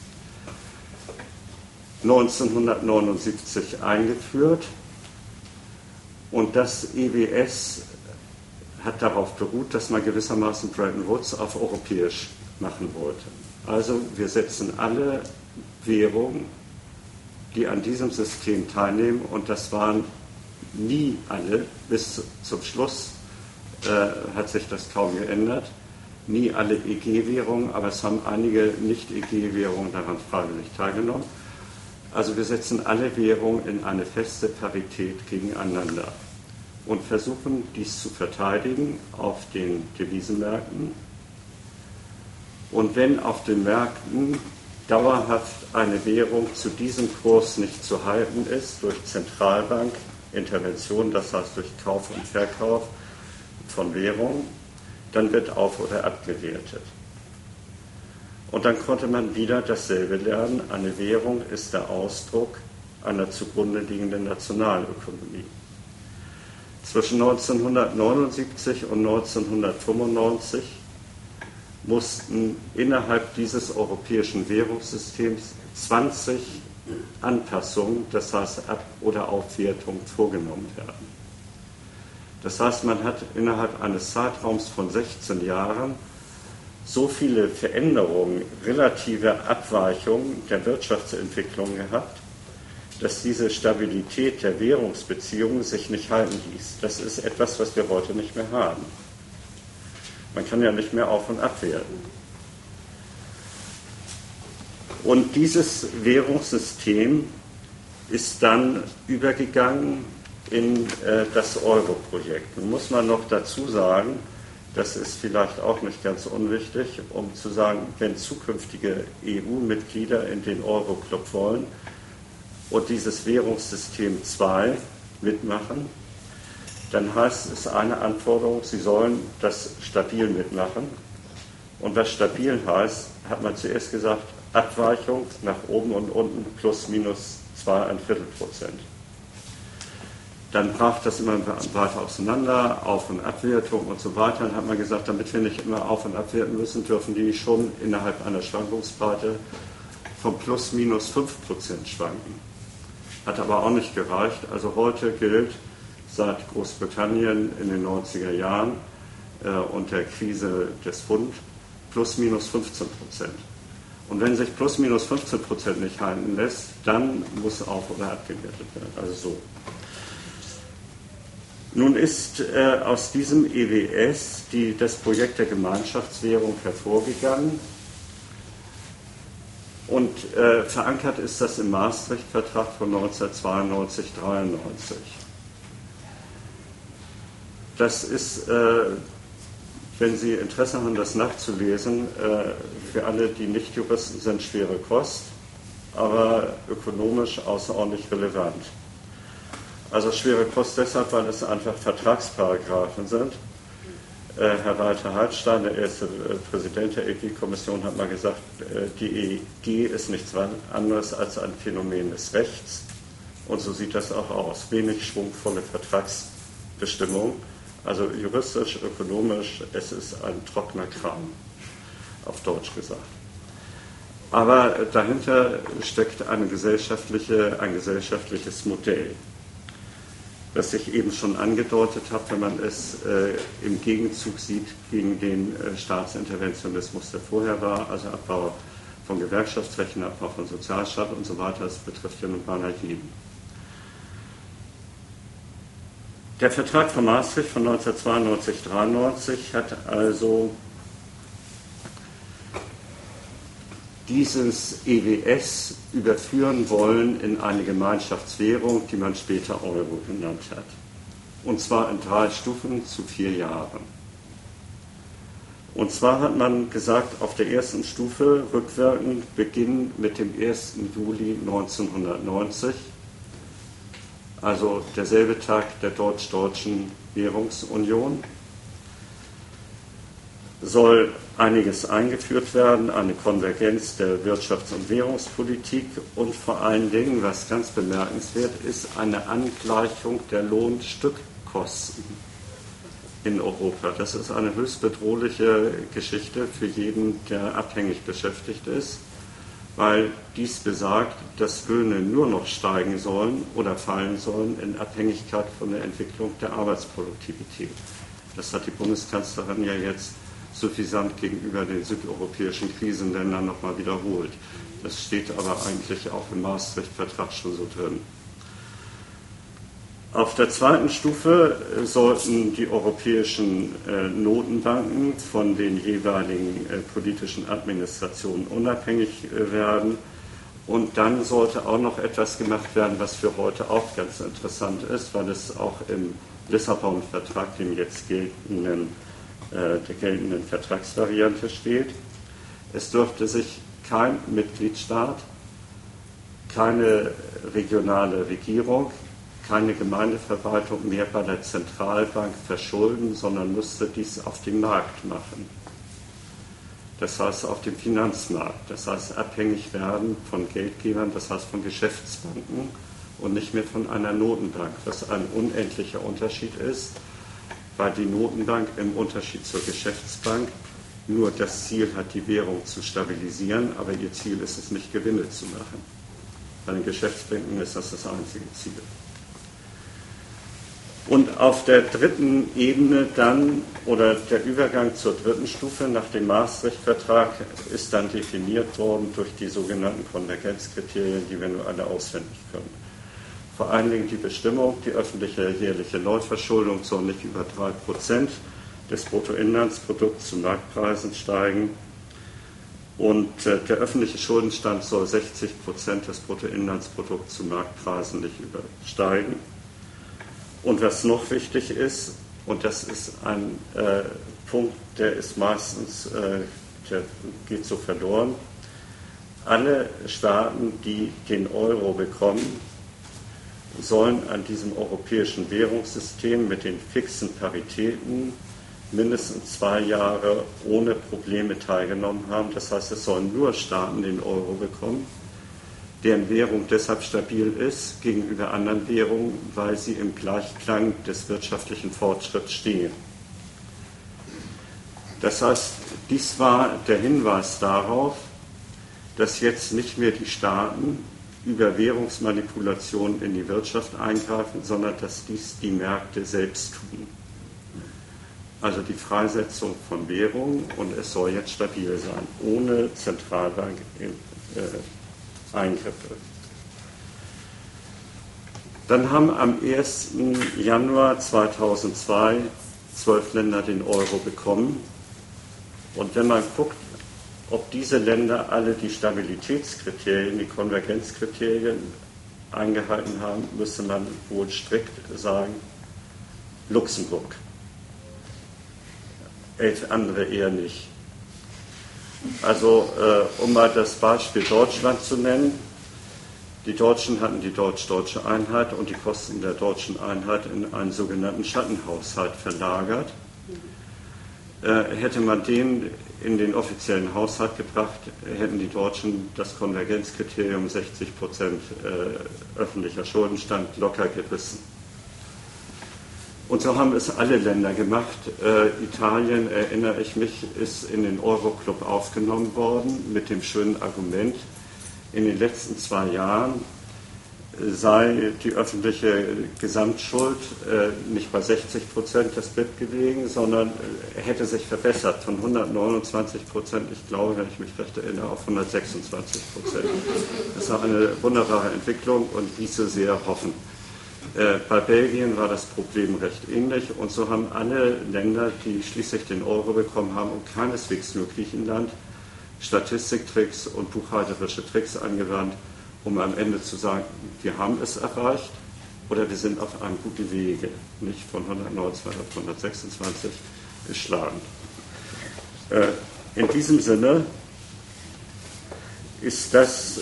1979 eingeführt. Und das EWS hat darauf beruht, dass man gewissermaßen Bretton Woods auf europäisch machen wollte. Also wir setzen alle Währungen, die an diesem System teilnehmen, und das waren nie alle, bis zum Schluss hat sich das kaum geändert, nie alle EG-Währungen, aber es haben einige Nicht-EG-Währungen daran freiwillig teilgenommen. Also wir setzen alle Währungen in eine feste Parität gegeneinander und versuchen, dies zu verteidigen auf den Devisenmärkten. Und wenn auf den Märkten dauerhaft eine Währung zu diesem Kurs nicht zu halten ist, durch Zentralbankintervention, das heißt durch Kauf und Verkauf von Währungen, dann wird auf- oder abgewertet. Und dann konnte man wieder dasselbe lernen. Eine Währung ist der Ausdruck einer zugrunde liegenden Nationalökonomie. Zwischen 1979 und 1995 mussten innerhalb dieses europäischen Währungssystems 20 Anpassungen, das heißt Ab- oder Aufwertung, vorgenommen werden. Das heißt, man hat innerhalb eines Zeitraums von 16 Jahren so viele Veränderungen, relative Abweichungen der Wirtschaftsentwicklung gehabt, dass diese Stabilität der Währungsbeziehungen sich nicht halten ließ. Das ist etwas, was wir heute nicht mehr haben. Man kann ja nicht mehr auf- und abwerten. Und dieses Währungssystem ist dann übergegangen in das Euro-Projekt. Nun muss man noch dazu sagen, das ist vielleicht auch nicht ganz unwichtig, um zu sagen, wenn zukünftige EU-Mitglieder in den Euro-Club wollen und dieses Währungssystem 2 mitmachen, dann heißt es eine Anforderung, sie sollen das stabil mitmachen. Und was stabil heißt, hat man zuerst gesagt, Abweichung nach oben und unten plus minus 2,25%. Dann brach das immer weiter auseinander, Auf- und Abwertung und so weiter. Dann hat man gesagt, damit wir nicht immer auf- und abwerten müssen, dürfen die schon innerhalb einer Schwankungsbreite von plus minus 5% schwanken. Hat aber auch nicht gereicht. Also heute gilt seit Großbritannien in den 90er Jahren und der Krise des Pfund plus minus 15%. Und wenn sich plus minus 15% nicht halten lässt, dann muss auf- oder abgewertet werden. Also so. Nun ist aus diesem EWS das Projekt der Gemeinschaftswährung hervorgegangen und verankert ist das im Maastricht-Vertrag von 1992/93. Das ist, wenn Sie Interesse haben, das nachzulesen, für alle, die nicht Juristen sind, schwere Kost, aber ökonomisch außerordentlich relevant. Also schwere Kost deshalb, weil es einfach Vertragsparagraphen sind. Herr Walter Hallstein, der erste Präsident der EG-Kommission, hat mal gesagt, die EG ist nichts anderes als ein Phänomen des Rechts. Und so sieht das auch aus. Wenig schwungvolle Vertragsbestimmung. Also juristisch, ökonomisch, es ist ein trockener Kram, auf Deutsch gesagt. Aber dahinter steckt ein gesellschaftliches Modell, das ich eben schon angedeutet habe, wenn man es im Gegenzug sieht gegen den Staatsinterventionismus, der vorher war, also Abbau von Gewerkschaftsrechten, Abbau von Sozialstaat und so weiter, das betrifft ja nun beinahe jeden. Der Vertrag von Maastricht von 1992/93 hat also dieses EWS überführen wollen in eine Gemeinschaftswährung, die man später Euro genannt hat. Und zwar in 3 Stufen zu 4 Jahren. Und zwar hat man gesagt, auf der ersten Stufe rückwirkend beginnen mit dem 1. Juli 1990, also derselbe Tag der deutsch-deutschen Währungsunion, soll einiges eingeführt werden, eine Konvergenz der Wirtschafts- und Währungspolitik und vor allen Dingen, was ganz bemerkenswert ist, eine Angleichung der Lohnstückkosten in Europa. Das ist eine höchst bedrohliche Geschichte für jeden, der abhängig beschäftigt ist, weil dies besagt, dass Löhne nur noch steigen sollen oder fallen sollen in Abhängigkeit von der Entwicklung der Arbeitsproduktivität. Das hat die Bundeskanzlerin ja jetzt suffisant gegenüber den südeuropäischen Krisenländern nochmal wiederholt. Das steht aber eigentlich auch im Maastricht-Vertrag schon so drin. Auf der zweiten Stufe sollten die europäischen Notenbanken von den jeweiligen politischen Administrationen unabhängig werden. Und dann sollte auch noch etwas gemacht werden, was für heute auch ganz interessant ist, weil es auch im Lissabon-Vertrag, dem jetzt der geltenden Vertragsvariante steht. Es dürfte sich kein Mitgliedstaat, keine regionale Regierung, keine Gemeindeverwaltung mehr bei der Zentralbank verschulden, sondern müsste dies auf dem Markt machen. Das heißt auf dem Finanzmarkt, das heißt abhängig werden von Geldgebern, das heißt von Geschäftsbanken und nicht mehr von einer Notenbank, was ein unendlicher Unterschied ist, weil die Notenbank im Unterschied zur Geschäftsbank nur das Ziel hat, die Währung zu stabilisieren, aber ihr Ziel ist es nicht, Gewinne zu machen. Bei den Geschäftsbanken ist das das einzige Ziel. Und auf der dritten Ebene dann, oder der Übergang zur dritten Stufe nach dem Maastricht-Vertrag ist dann definiert worden durch die sogenannten Konvergenzkriterien, die wir nur alle auswendig können. Vor allen Dingen die Bestimmung, die öffentliche jährliche Neuverschuldung soll nicht über 3% des Bruttoinlandsprodukts zu Marktpreisen steigen. Und der öffentliche Schuldenstand soll 60% des Bruttoinlandsprodukts zu Marktpreisen nicht übersteigen. Und was noch wichtig ist, und das ist ein Punkt, der ist meistens, der geht so verloren, alle Staaten, die den Euro bekommen, sollen an diesem europäischen Währungssystem mit den fixen Paritäten mindestens 2 Jahre ohne Probleme teilgenommen haben. Das heißt, es sollen nur Staaten den Euro bekommen, deren Währung deshalb stabil ist gegenüber anderen Währungen, weil sie im Gleichklang des wirtschaftlichen Fortschritts stehen. Das heißt, dies war der Hinweis darauf, dass jetzt nicht mehr die Staaten über Währungsmanipulationen in die Wirtschaft eingreifen, sondern dass dies die Märkte selbst tun. Also die Freisetzung von Währungen, und es soll jetzt stabil sein, ohne Zentralbank-Eingriffe. Dann haben am 1. Januar 2002 12 Länder den Euro bekommen. Und wenn man guckt, ob diese Länder alle die Stabilitätskriterien, die Konvergenzkriterien eingehalten haben, müsste man wohl strikt sagen, Luxemburg. 11 andere eher nicht. Also, um mal das Beispiel Deutschland zu nennen, die Deutschen hatten die deutsch-deutsche Einheit und die Kosten der deutschen Einheit in einen sogenannten Schattenhaushalt verlagert. Hätte man den in den offiziellen Haushalt gebracht, hätten die Deutschen das Konvergenzkriterium 60% öffentlicher Schuldenstand locker gerissen. Und so haben es alle Länder gemacht. Italien, erinnere ich mich, ist in den Euroclub aufgenommen worden mit dem schönen Argument, in den letzten 2 Jahren sei die öffentliche Gesamtschuld nicht bei 60% des BIP gelegen, sondern hätte sich verbessert von 129%, ich glaube, wenn ich mich recht erinnere, auf 126%. Das war eine wunderbare Entwicklung und ließe sehr hoffen. Bei Belgien war das Problem recht ähnlich und so haben alle Länder, die schließlich den Euro bekommen haben und keineswegs nur Griechenland, Statistiktricks und buchhalterische Tricks angewandt, um am Ende zu sagen, wir haben es erreicht oder wir sind auf einem guten Wege, nicht von 119 auf 126 geschlagen. In diesem Sinne ist das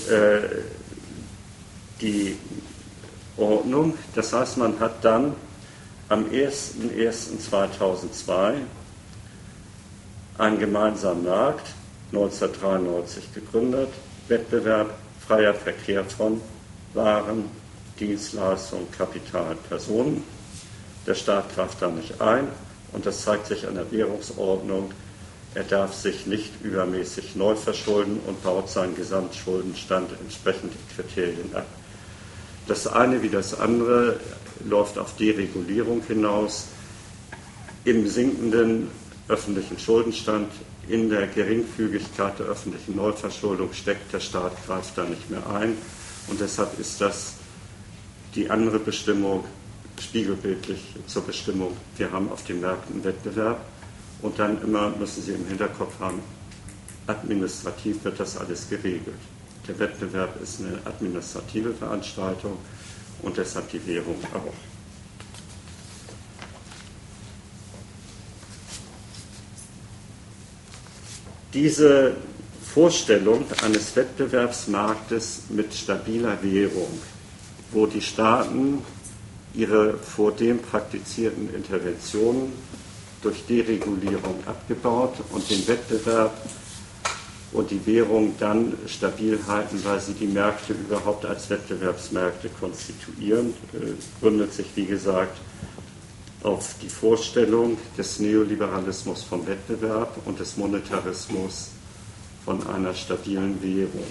die Ordnung. Das heißt, man hat dann am 01.01.2002 einen gemeinsamen Markt, 1993 gegründet, Wettbewerb, freier Verkehr von Waren, Dienstleistungen, Kapital, Personen. Der Staat greift da nicht ein und das zeigt sich an der Währungsordnung. Er darf sich nicht übermäßig neu verschulden und baut seinen Gesamtschuldenstand entsprechend den Kriterien ab. Das eine wie das andere läuft auf Deregulierung hinaus. Im sinkenden öffentlichen Schuldenstand, in der Geringfügigkeit der öffentlichen Neuverschuldung steckt, der Staat greift da nicht mehr ein. Und deshalb ist das die andere Bestimmung, spiegelbildlich zur Bestimmung, wir haben auf den Märkten Wettbewerb. Und dann immer müssen Sie im Hinterkopf haben, administrativ wird das alles geregelt. Der Wettbewerb ist eine administrative Veranstaltung und deshalb die Währung auch. Diese Vorstellung eines Wettbewerbsmarktes mit stabiler Währung, wo die Staaten ihre vor dem praktizierten Interventionen durch Deregulierung abgebaut und den Wettbewerb und die Währung dann stabil halten, weil sie die Märkte überhaupt als Wettbewerbsmärkte konstituieren, gründet sich, wie gesagt, auf die Vorstellung des Neoliberalismus vom Wettbewerb und des Monetarismus von einer stabilen Währung.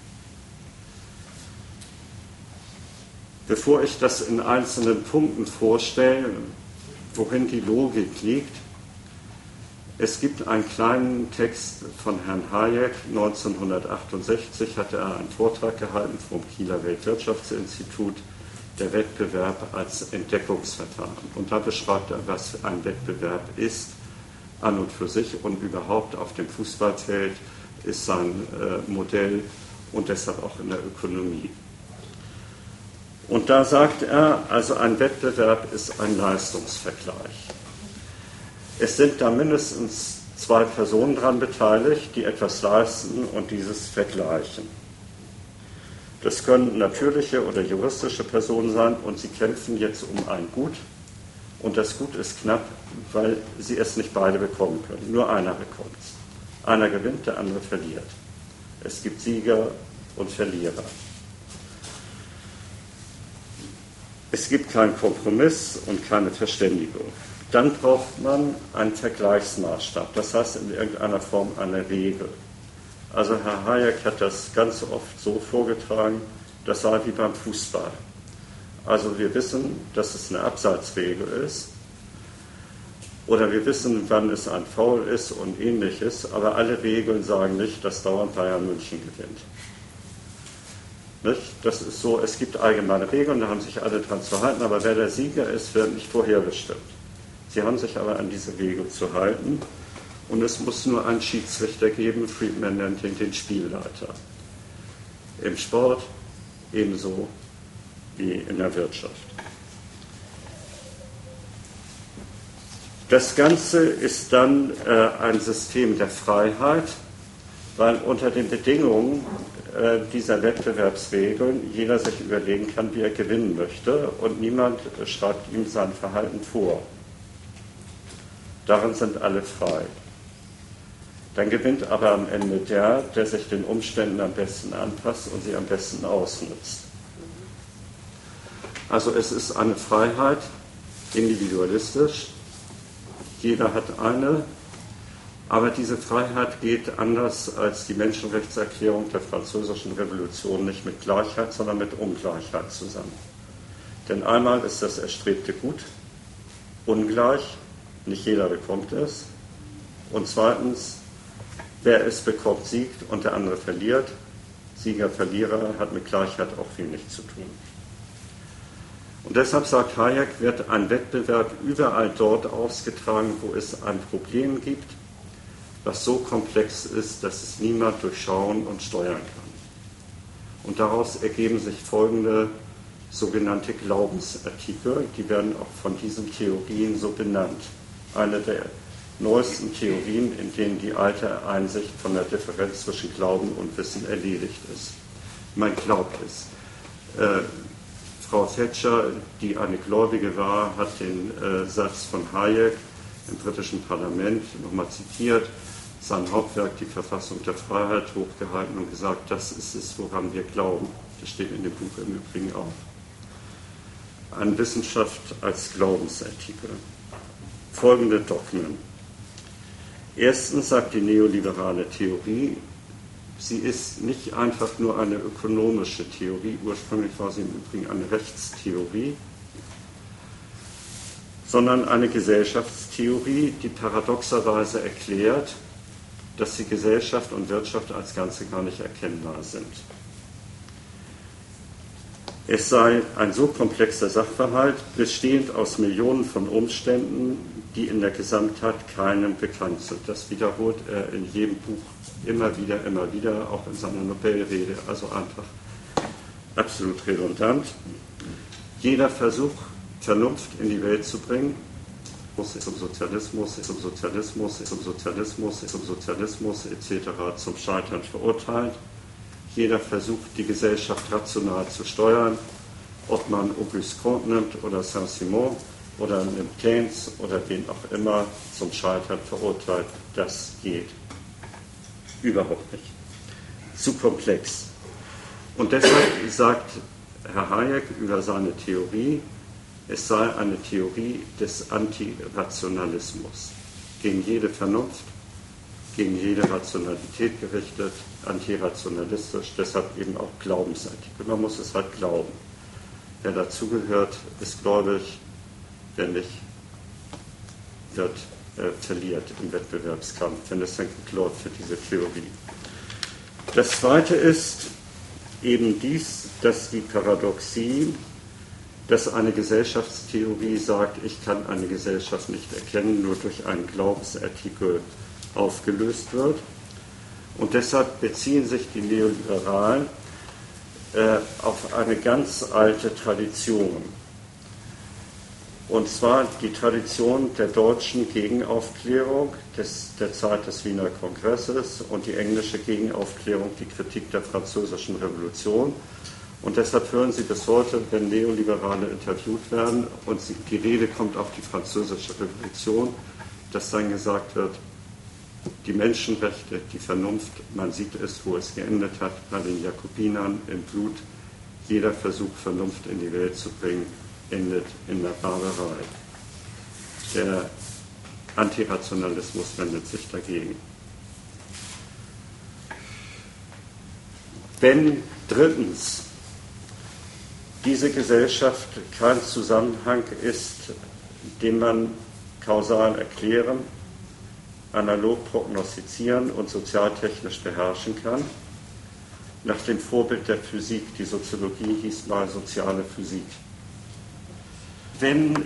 Bevor ich das in einzelnen Punkten vorstelle, worin die Logik liegt, es gibt einen kleinen Text von Herrn Hayek, 1968 hatte er einen Vortrag gehalten vom Kieler Weltwirtschaftsinstitut, der Wettbewerb als Entdeckungsverfahren. Und da beschreibt er, was ein Wettbewerb ist, an und für sich und überhaupt auf dem Fußballfeld, ist sein Modell und deshalb auch in der Ökonomie. Und da sagt er, also ein Wettbewerb ist ein Leistungsvergleich. Es sind da mindestens zwei Personen daran beteiligt, die etwas leisten und dieses vergleichen. Das können natürliche oder juristische Personen sein und sie kämpfen jetzt um ein Gut. Und das Gut ist knapp, weil sie es nicht beide bekommen können. Nur einer bekommt es. Einer gewinnt, der andere verliert. Es gibt Sieger und Verlierer. Es gibt keinen Kompromiss und keine Verständigung. Dann braucht man einen Vergleichsmaßstab, das heißt in irgendeiner Form eine Regel. Also Herr Hayek hat das ganz oft so vorgetragen, das sei wie beim Fußball. Also wir wissen, dass es eine Abseitsregel ist oder wir wissen, wann es ein Foul ist und ähnliches, aber alle Regeln sagen nicht, dass dauernd Bayern München gewinnt. Nicht? Das ist so, es gibt allgemeine Regeln, da haben sich alle dran zu halten, aber wer der Sieger ist, wird nicht vorherbestimmt. Sie haben sich aber an diese Regel zu halten und es muss nur einen Schiedsrichter geben, Friedman nennt ihn den Spielleiter. Im Sport ebenso wie in der Wirtschaft. Das Ganze ist dann ein System der Freiheit, weil unter den Bedingungen dieser Wettbewerbsregeln jeder sich überlegen kann, wie er gewinnen möchte und niemand schreibt ihm sein Verhalten vor. Darin sind alle frei. Dann gewinnt aber am Ende der sich den Umständen am besten anpasst und sie am besten ausnutzt. Also es ist eine Freiheit, individualistisch. Jeder hat eine, aber diese Freiheit geht anders als die Menschenrechtserklärung der Französischen Revolution nicht mit Gleichheit, sondern mit Ungleichheit zusammen. Denn einmal ist das erstrebte Gut ungleich, nicht jeder bekommt es. Und zweitens, wer es bekommt, siegt und der andere verliert. Sieger, Verlierer hat mit Gleichheit auch wenig zu tun. Und deshalb sagt Hayek, wird ein Wettbewerb überall dort ausgetragen, wo es ein Problem gibt, was so komplex ist, dass es niemand durchschauen und steuern kann. Und daraus ergeben sich folgende sogenannte Glaubensartikel, die werden auch von diesen Theorien so benannt. Eine der neuesten Theorien, in denen die alte Einsicht von der Differenz zwischen Glauben und Wissen erledigt ist. Man glaubt es. Frau Thatcher, die eine Gläubige war, hat den Satz von Hayek im britischen Parlament nochmal zitiert, sein Hauptwerk, die Verfassung der Freiheit, hochgehalten und gesagt, das ist es, woran wir glauben. Das steht in dem Buch im Übrigen auch. An Wissenschaft als Glaubensartikel. Folgende Dogmen. Erstens sagt die neoliberale Theorie, sie ist nicht einfach nur eine ökonomische Theorie, ursprünglich war sie im Übrigen eine Rechtstheorie, sondern eine Gesellschaftstheorie, die paradoxerweise erklärt, dass die Gesellschaft und Wirtschaft als Ganze gar nicht erkennbar sind. Es sei ein so komplexer Sachverhalt, bestehend aus Millionen von Umständen, die in der Gesamtheit keinem bekannt sind. Das wiederholt er in jedem Buch immer wieder, auch in seiner Nobelrede, also einfach absolut redundant. Jeder Versuch, Vernunft in die Welt zu bringen, zum Sozialismus, zum Sozialismus, zum Sozialismus, zum Sozialismus etc. zum Scheitern verurteilt. Jeder versucht, die Gesellschaft rational zu steuern, ob man Auguste Comte nimmt oder Saint-Simon oder nimmt Keynes oder wen auch immer, zum Scheitern verurteilt. Das geht überhaupt nicht. Zu komplex. Und deshalb sagt Herr Hayek über seine Theorie, es sei eine Theorie des Antirationalismus, gegen jede Vernunft, gegen jede Rationalität gerichtet, antirationalistisch, deshalb eben auch Glaubensartikel. Man muss es halt glauben. Wer dazugehört, ist gläubig, wer nicht, verliert im Wettbewerbskampf, wenn es dann gut läuft für diese Theorie. Das Zweite ist eben dies, dass die Paradoxie, dass eine Gesellschaftstheorie sagt, ich kann eine Gesellschaft nicht erkennen, nur durch einen Glaubensartikel aufgelöst wird. Und deshalb beziehen sich die Neoliberalen auf eine ganz alte Tradition. Und zwar die Tradition der deutschen Gegenaufklärung der Zeit des Wiener Kongresses und die englische Gegenaufklärung, die Kritik der französischen Revolution. Und deshalb hören Sie bis heute, wenn Neoliberale interviewt werden und die Rede kommt auf die französische Revolution, dass dann gesagt wird, die Menschenrechte, die Vernunft, man sieht es, wo es geendet hat, bei den Jakobinern im Blut. Jeder Versuch, Vernunft in die Welt zu bringen, endet in der Barbarei. Der Antirationalismus wendet sich dagegen. Wenn drittens diese Gesellschaft kein Zusammenhang ist, den man kausal erklären, analog prognostizieren und sozialtechnisch beherrschen kann, nach dem Vorbild der Physik, die Soziologie hieß mal soziale Physik. Wenn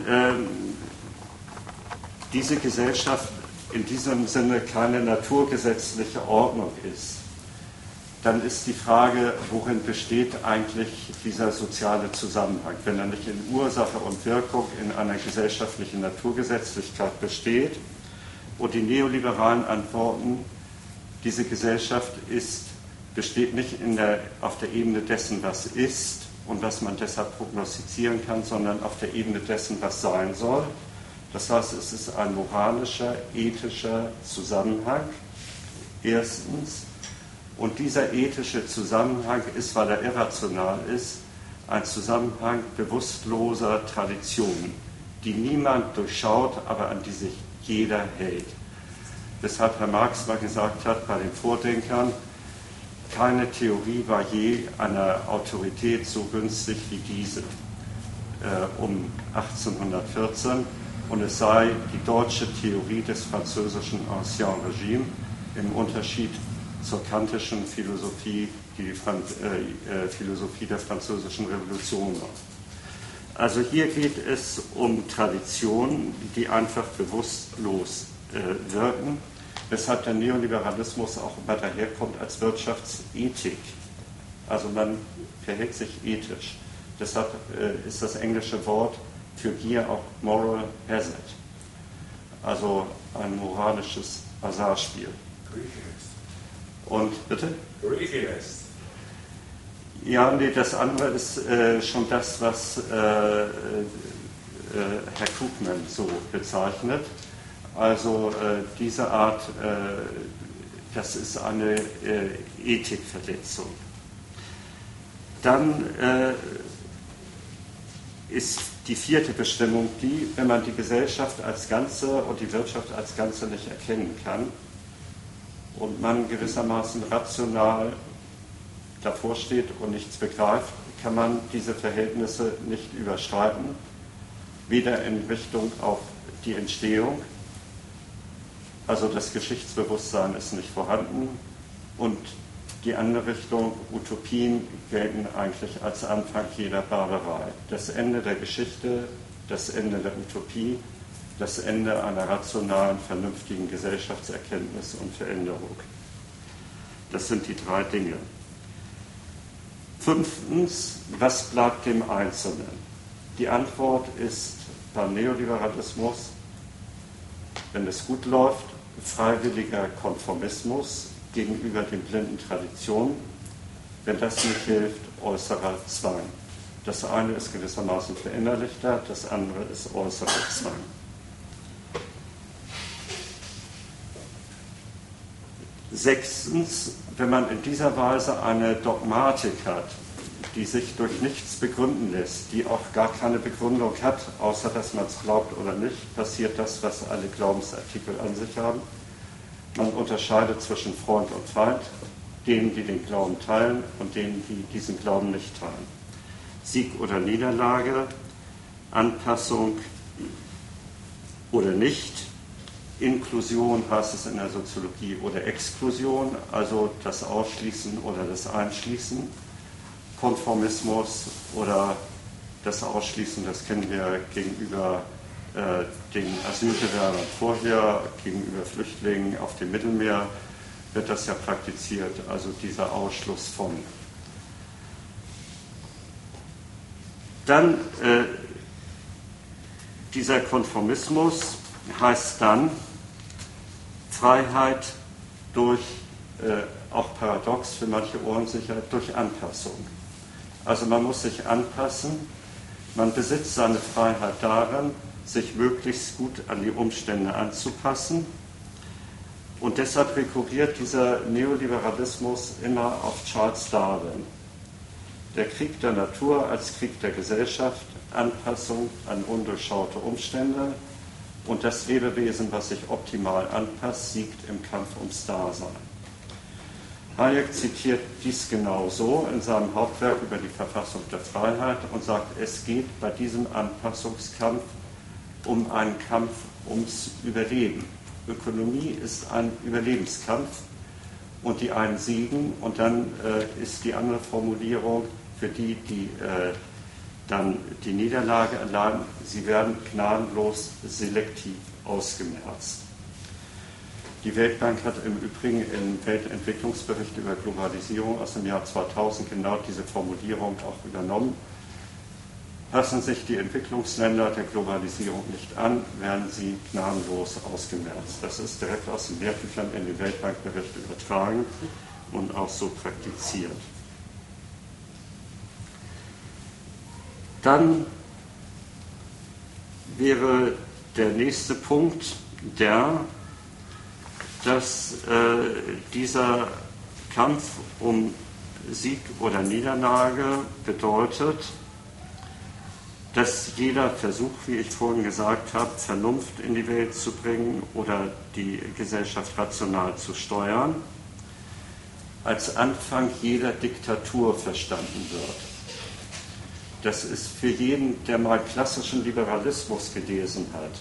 diese Gesellschaft in diesem Sinne keine naturgesetzliche Ordnung ist, dann ist die Frage, worin besteht eigentlich dieser soziale Zusammenhang, wenn er nicht in Ursache und Wirkung in einer gesellschaftlichen Naturgesetzlichkeit besteht. Und die Neoliberalen antworten, diese Gesellschaft besteht nicht auf der Ebene dessen, was ist und was man deshalb prognostizieren kann, sondern auf der Ebene dessen, was sein soll. Das heißt, es ist ein moralischer, ethischer Zusammenhang, erstens. Und dieser ethische Zusammenhang ist, weil er irrational ist, ein Zusammenhang bewusstloser Traditionen, die niemand durchschaut, aber an die sich jeder hält. Weshalb Herr Marx mal gesagt hat, bei den Vordenkern, keine Theorie war je einer Autorität so günstig wie diese um 1814 und es sei die deutsche Theorie des französischen Ancien Regime im Unterschied zur kantischen Philosophie, die die Philosophie der französischen Revolution war. Also hier geht es um Traditionen, die einfach bewusstlos wirken, weshalb der Neoliberalismus auch immer daherkommt als Wirtschaftsethik. Also man verhält sich ethisch. Deshalb ist das englische Wort für Gier auch Moral Hazard, also ein moralisches Hasardspiel. Und bitte? Greediness. Ja, nee, das andere ist schon das, was Herr Krugman so bezeichnet. Also diese Art, das ist eine Ethikverletzung. Dann ist die vierte Bestimmung die, wenn man die Gesellschaft als Ganze und die Wirtschaft als Ganze nicht erkennen kann und man gewissermaßen rational davor steht und nichts begreift, kann man diese Verhältnisse nicht überschreiten, weder in Richtung auf die Entstehung, also das Geschichtsbewusstsein ist nicht vorhanden und die andere Richtung, Utopien gelten eigentlich als Anfang jeder Barbarei. Das Ende der Geschichte, das Ende der Utopie, das Ende einer rationalen, vernünftigen Gesellschaftserkenntnis und Veränderung. Das sind die drei Dinge. Fünftens, was bleibt dem Einzelnen? Die Antwort ist beim Neoliberalismus, wenn es gut läuft, freiwilliger Konformismus gegenüber den blinden Traditionen. Wenn das nicht hilft, äußerer Zwang. Das eine ist gewissermaßen verinnerlichter, das andere ist äußerer Zwang. Sechstens, wenn man in dieser Weise eine Dogmatik hat, die sich durch nichts begründen lässt, die auch gar keine Begründung hat, außer dass man es glaubt oder nicht, passiert das, was alle Glaubensartikel an sich haben. Man unterscheidet zwischen Freund und Feind, denen, die den Glauben teilen und denen, die diesen Glauben nicht teilen. Sieg oder Niederlage, Anpassung oder nicht, Inklusion heißt es in der Soziologie oder Exklusion, also das Ausschließen oder das Einschließen, Konformismus oder das Ausschließen, das kennen wir gegenüber den Asylbewerbern vorher, gegenüber Flüchtlingen auf dem Mittelmeer, wird das ja praktiziert, also dieser Ausschluss von. Dann dieser Konformismus heißt dann Freiheit durch, auch paradox für manche Ohren sicher, durch Anpassung. Also man muss sich anpassen, man besitzt seine Freiheit darin, sich möglichst gut an die Umstände anzupassen. Und deshalb rekurriert dieser Neoliberalismus immer auf Charles Darwin. Der Krieg der Natur als Krieg der Gesellschaft, Anpassung an undurchschaute Umstände und das Lebewesen, was sich optimal anpasst, siegt im Kampf ums Dasein. Hayek zitiert dies genau so in seinem Hauptwerk über die Verfassung der Freiheit und sagt, es geht bei diesem Anpassungskampf um einen Kampf ums Überleben. Ökonomie ist ein Überlebenskampf und die einen siegen und dann ist die andere Formulierung für die, die dann die Niederlage erleiden, sie werden gnadenlos selektiv ausgemerzt. Die Weltbank hat im Übrigen im Weltentwicklungsbericht über Globalisierung aus dem Jahr 2000 genau diese Formulierung auch übernommen. Passen sich die Entwicklungsländer der Globalisierung nicht an, werden sie gnadenlos ausgemerzt. Das ist direkt aus den Lehrbüchern in den Weltbankbericht übertragen und auch so praktiziert. Dann wäre der nächste Punkt der, dass dieser Kampf um Sieg oder Niederlage bedeutet, dass jeder Versuch, wie ich vorhin gesagt habe, Vernunft in die Welt zu bringen oder die Gesellschaft rational zu steuern, als Anfang jeder Diktatur verstanden wird. Das ist für jeden, der mal klassischen Liberalismus gelesen hat,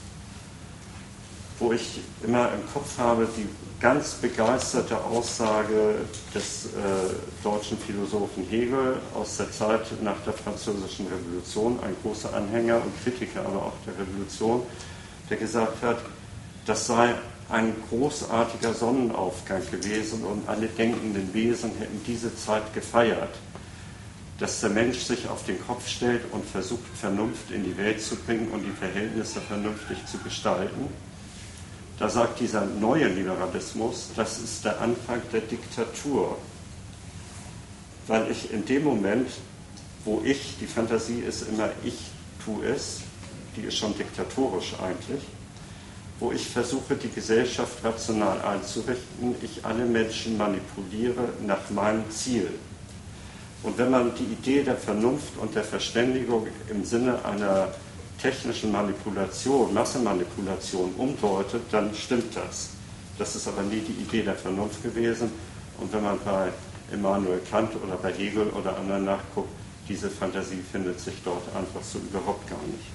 wo ich immer im Kopf habe, die ganz begeisterte Aussage des deutschen Philosophen Hegel aus der Zeit nach der Französischen Revolution, ein großer Anhänger und Kritiker aber auch der Revolution, der gesagt hat, das sei ein großartiger Sonnenaufgang gewesen und alle denkenden Wesen hätten diese Zeit gefeiert, dass der Mensch sich auf den Kopf stellt und versucht, Vernunft in die Welt zu bringen und die Verhältnisse vernünftig zu gestalten. Da sagt dieser neue Liberalismus, das ist der Anfang der Diktatur. Weil ich in dem Moment, wo ich, die Fantasie ist immer, ich tue es, die ist schon diktatorisch eigentlich, wo ich versuche, die Gesellschaft rational einzurichten, ich alle Menschen manipuliere nach meinem Ziel. Und wenn man die Idee der Vernunft und der Verständigung im Sinne einer technischen Manipulation, Massenmanipulation umdeutet, dann stimmt das. Das ist aber nie die Idee der Vernunft gewesen. Und wenn man bei Immanuel Kant oder bei Hegel oder anderen nachguckt, diese Fantasie findet sich dort einfach so überhaupt gar nicht.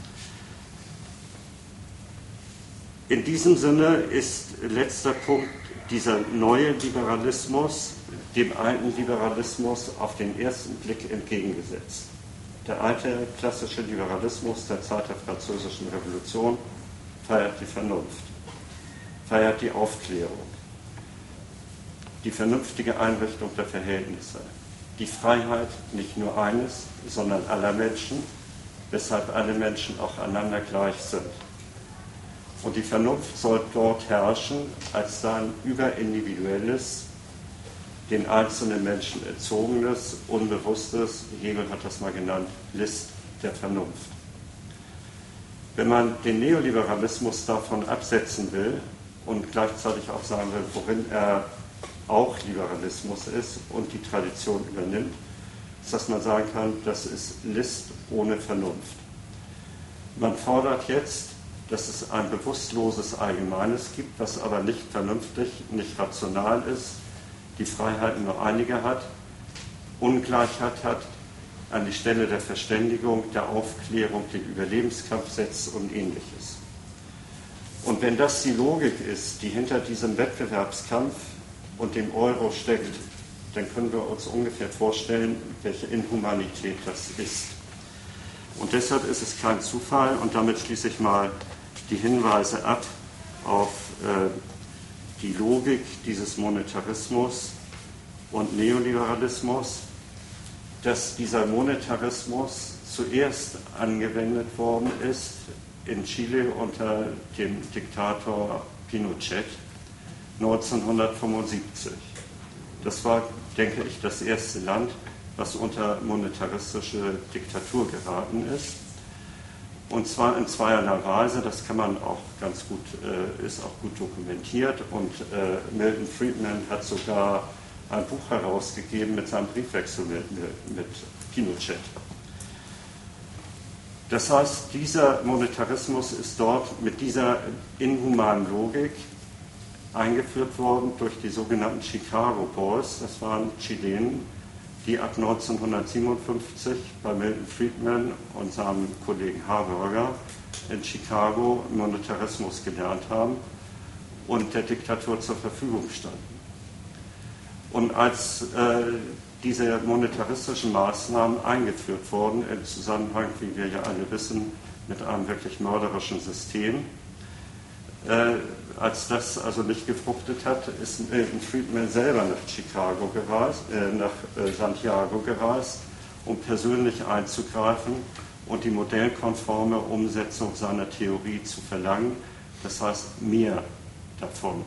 In diesem Sinne ist letzter Punkt dieser neue Liberalismus dem alten Liberalismus auf den ersten Blick entgegengesetzt. Der alte klassische Liberalismus der Zeit der Französischen Revolution feiert die Vernunft, feiert die Aufklärung, die vernünftige Einrichtung der Verhältnisse, die Freiheit nicht nur eines, sondern aller Menschen, weshalb alle Menschen auch einander gleich sind. Und die Vernunft soll dort herrschen als sein überindividuelles, den einzelnen Menschen erzogenes, unbewusstes, Hegel hat das mal genannt, List der Vernunft. Wenn man den Neoliberalismus davon absetzen will und gleichzeitig auch sagen will, worin er auch Liberalismus ist und die Tradition übernimmt, ist, dass man sagen kann, das ist List ohne Vernunft. Man fordert jetzt, dass es ein bewusstloses Allgemeines gibt, was aber nicht vernünftig, nicht rational ist, die Freiheiten nur einige hat, Ungleichheit hat, an die Stelle der Verständigung, der Aufklärung, den Überlebenskampf setzt und Ähnliches. Und wenn das die Logik ist, die hinter diesem Wettbewerbskampf und dem Euro steckt, dann können wir uns ungefähr vorstellen, welche Inhumanität das ist. Und deshalb ist es kein Zufall, und damit schließe ich mal die Hinweise ab auf die Logik dieses Monetarismus und Neoliberalismus, dass dieser Monetarismus zuerst angewendet worden ist in Chile unter dem Diktator Pinochet 1975. Das war, denke ich, das erste Land, was unter monetaristische Diktatur geraten ist. Und zwar in zweierlei Weise, das kann man auch ganz gut, ist auch gut dokumentiert. Und Milton Friedman hat sogar ein Buch herausgegeben mit seinem Briefwechsel mit Pinochet. Das heißt, dieser Monetarismus ist dort mit dieser inhumanen Logik eingeführt worden durch die sogenannten Chicago Boys. Das waren Chilenen, die ab 1957 bei Milton Friedman und seinem Kollegen Harburger in Chicago Monetarismus gelernt haben und der Diktatur zur Verfügung standen. Und als diese monetaristischen Maßnahmen eingeführt wurden, im Zusammenhang, wie wir ja alle wissen, mit einem wirklich mörderischen System, als das also nicht gefruchtet hat, ist Milton Friedman selber nach Santiago gereist, um persönlich einzugreifen und die modellkonforme Umsetzung seiner Theorie zu verlangen, das heißt mehr davon.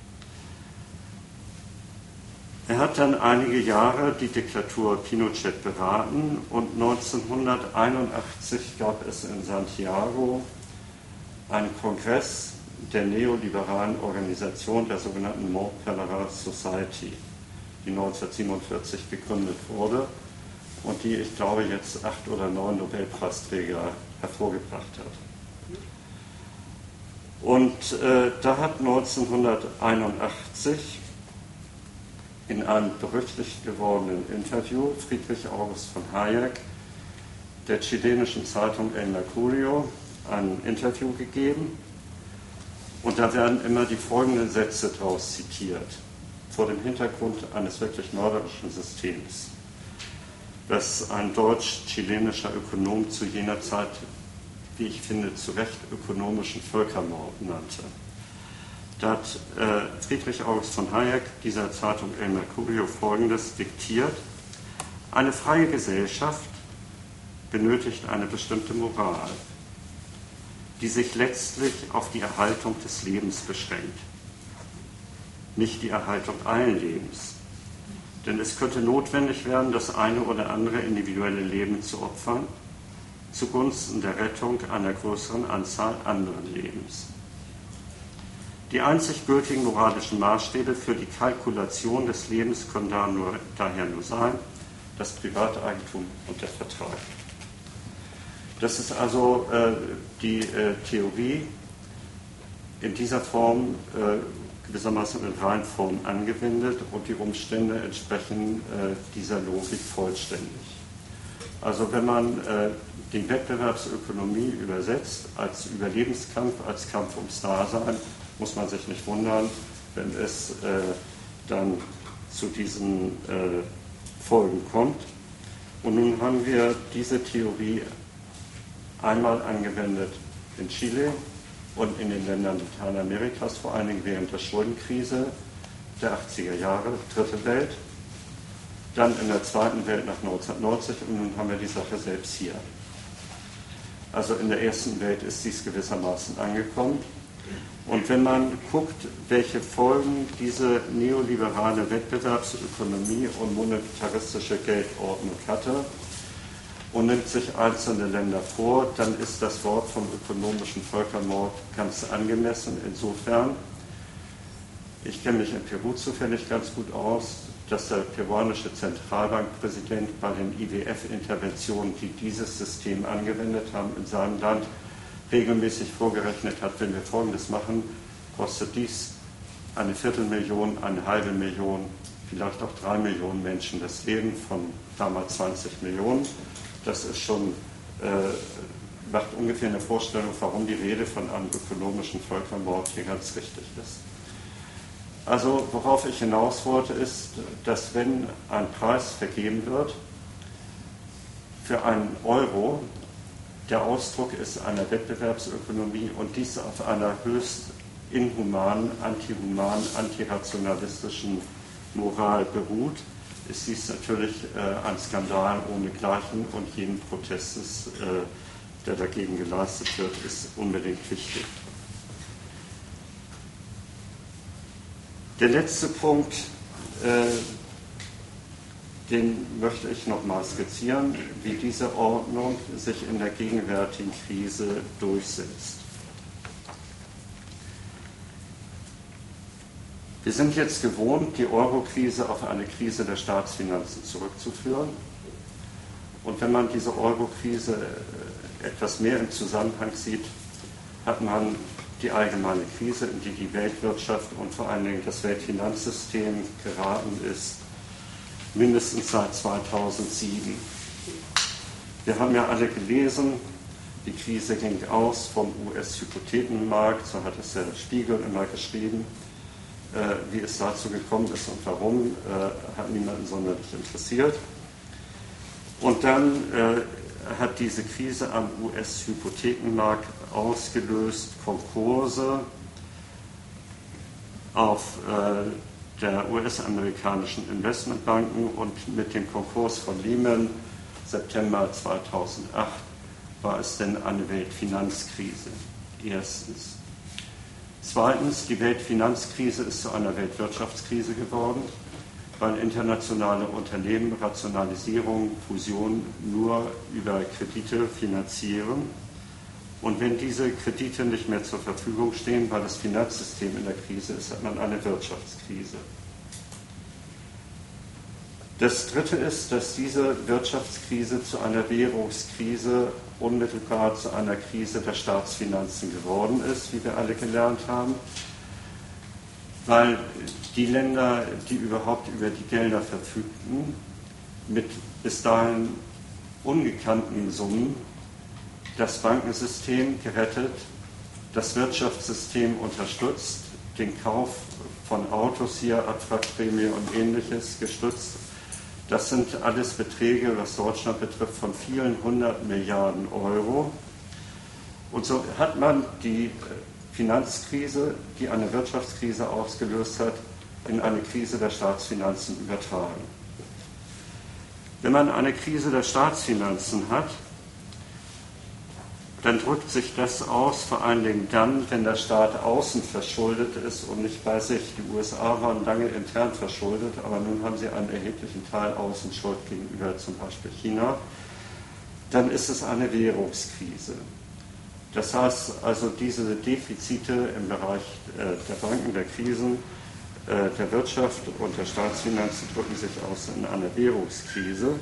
Er hat dann einige Jahre die Diktatur Pinochet beraten und 1981 gab es in Santiago einen Kongress der neoliberalen Organisation der sogenannten Montpellier Society, die 1947 gegründet wurde und die, ich glaube, jetzt 8 oder 9 Nobelpreisträger hervorgebracht hat. Und da hat 1981 in einem berüchtigt gewordenen Interview Friedrich August von Hayek der chilenischen Zeitung El Mercurio ein Interview gegeben. Und da werden immer die folgenden Sätze daraus zitiert, vor dem Hintergrund eines wirklich mörderischen Systems, das ein deutsch-chilenischer Ökonom zu jener Zeit, wie ich finde, zu Recht ökonomischen Völkermord nannte. Da hat Friedrich August von Hayek dieser Zeitung El Mercurio Folgendes diktiert: Eine freie Gesellschaft benötigt eine bestimmte Moral, die sich letztlich auf die Erhaltung des Lebens beschränkt, nicht die Erhaltung allen Lebens. Denn es könnte notwendig werden, das eine oder andere individuelle Leben zu opfern, zugunsten der Rettung einer größeren Anzahl anderen Lebens. Die einzig gültigen moralischen Maßstäbe für die Kalkulation des Lebens können daher nur sein, das Privateigentum und der Vertrag. Das ist also die Theorie in dieser Form gewissermaßen in Reinform angewendet und die Umstände entsprechen dieser Logik vollständig. Also wenn man die Wettbewerbsökonomie übersetzt als Überlebenskampf, als Kampf ums Dasein, muss man sich nicht wundern, wenn es dann zu diesen Folgen kommt. Und nun haben wir diese Theorie einmal angewendet in Chile und in den Ländern Lateinamerikas, vor allen Dingen während der Schuldenkrise der 80er Jahre, Dritte Welt, dann in der Zweiten Welt nach 1990 und nun haben wir die Sache selbst hier. Also in der Ersten Welt ist dies gewissermaßen angekommen. Und wenn man guckt, welche Folgen diese neoliberale Wettbewerbsökonomie und monetaristische Geldordnung hatte und nimmt sich einzelne Länder vor, dann ist das Wort vom ökonomischen Völkermord ganz angemessen. Insofern, ich kenne mich in Peru zufällig ganz gut aus, dass der peruanische Zentralbankpräsident bei den IWF-Interventionen, die dieses System angewendet haben in seinem Land, regelmäßig vorgerechnet hat, wenn wir Folgendes machen, kostet dies 250.000, 500.000, vielleicht auch 3 Millionen Menschen das Leben von damals 20 Millionen. Das ist schon, macht ungefähr eine Vorstellung, warum die Rede von einem ökonomischen Völkermord hier ganz richtig ist. Also worauf ich hinaus wollte, ist, dass wenn ein Preis vergeben wird für einen Euro, der Ausdruck ist einer Wettbewerbsökonomie und dies auf einer höchst inhumanen, antirationalistischen Moral beruht, ist dies natürlich ein Skandal ohnegleichen und jeden Protestes, der dagegen geleistet wird, ist unbedingt wichtig. Der letzte Punkt, den möchte ich nochmal skizzieren, wie diese Ordnung sich in der gegenwärtigen Krise durchsetzt. Wir sind jetzt gewohnt, die Euro-Krise auf eine Krise der Staatsfinanzen zurückzuführen. Und wenn man diese Euro-Krise etwas mehr im Zusammenhang sieht, hat man die allgemeine Krise, in die die Weltwirtschaft und vor allen Dingen das Weltfinanzsystem geraten ist, mindestens seit 2007. Wir haben ja alle gelesen, die Krise ging aus vom US-Hypothekenmarkt, so hat es der Spiegel immer geschrieben. Wie es dazu gekommen ist und warum, hat niemanden sonderlich interessiert. Und dann hat diese Krise am US-Hypothekenmarkt ausgelöst Konkurse auf der US-amerikanischen Investmentbanken, und mit dem Konkurs von Lehman September 2008 war es denn eine Weltfinanzkrise. Erstens. Zweitens, die Weltfinanzkrise ist zu einer Weltwirtschaftskrise geworden, weil internationale Unternehmen Rationalisierung, Fusion nur über Kredite finanzieren. Und wenn diese Kredite nicht mehr zur Verfügung stehen, weil das Finanzsystem in der Krise ist, hat man eine Wirtschaftskrise. Das Dritte ist, dass diese Wirtschaftskrise zu einer Währungskrise, unmittelbar zu einer Krise der Staatsfinanzen geworden ist, wie wir alle gelernt haben, weil die Länder, die überhaupt über die Gelder verfügten, mit bis dahin ungekannten Summen das Bankensystem gerettet, das Wirtschaftssystem unterstützt, den Kauf von Autos hier, Abwrackprämie und Ähnliches gestützt. Das sind alles Beträge, was Deutschland betrifft, von vielen 100 Milliarden Euro. Und so hat man die Finanzkrise, die eine Wirtschaftskrise ausgelöst hat, in eine Krise der Staatsfinanzen übertragen. Wenn man eine Krise der Staatsfinanzen hat, dann drückt sich das aus, vor allen Dingen dann, wenn der Staat außen verschuldet ist und nicht bei sich. Die USA waren lange intern verschuldet, aber nun haben sie einen erheblichen Teil Außenschuld gegenüber zum Beispiel China. Dann ist es eine Währungskrise. Das heißt also, diese Defizite im Bereich der Banken, der Krisen, der Wirtschaft und der Staatsfinanzen drücken sich aus in einer Währungskrise.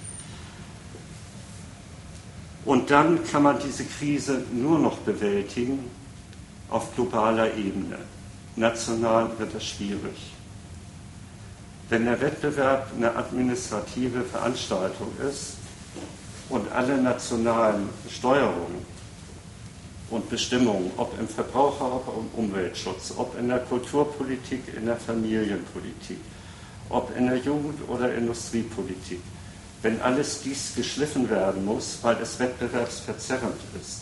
Und dann kann man diese Krise nur noch bewältigen auf globaler Ebene. National wird es schwierig. Wenn der Wettbewerb eine administrative Veranstaltung ist und alle nationalen Steuerungen und Bestimmungen, ob im Verbraucher- oder im Umweltschutz, ob in der Kulturpolitik, in der Familienpolitik, ob in der Jugend- oder Industriepolitik, wenn alles dies geschliffen werden muss, weil es wettbewerbsverzerrend ist,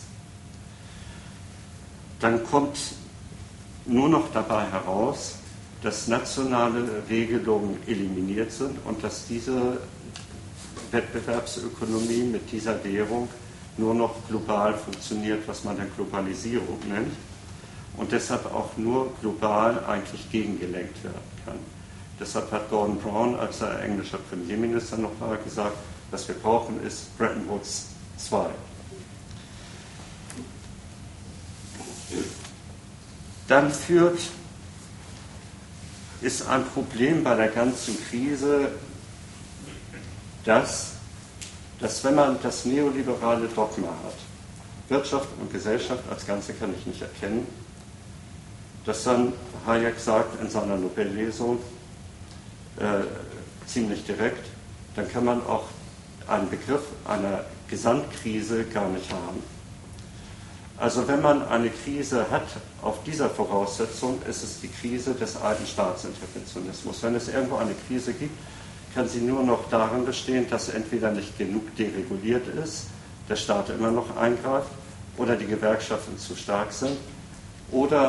dann kommt nur noch dabei heraus, dass nationale Regelungen eliminiert sind und dass diese Wettbewerbsökonomie mit dieser Währung nur noch global funktioniert, was man dann Globalisierung nennt, und deshalb auch nur global eigentlich gegengelenkt werden kann. Deshalb hat Gordon Brown, als er englischer Premierminister noch war, gesagt, was wir brauchen, ist Bretton Woods 2. Dann ist ein Problem bei der ganzen Krise, dass wenn man das neoliberale Dogma hat, Wirtschaft und Gesellschaft als Ganze kann ich nicht erkennen, dass dann Hayek sagt in seiner Nobellesung, ziemlich direkt, dann kann man auch einen Begriff einer Gesamtkrise gar nicht haben. Also wenn man eine Krise hat auf dieser Voraussetzung, ist es die Krise des alten Staatsinterventionismus. Wenn es irgendwo eine Krise gibt, kann sie nur noch darin bestehen, dass entweder nicht genug dereguliert ist, der Staat immer noch eingreift, oder die Gewerkschaften zu stark sind, oder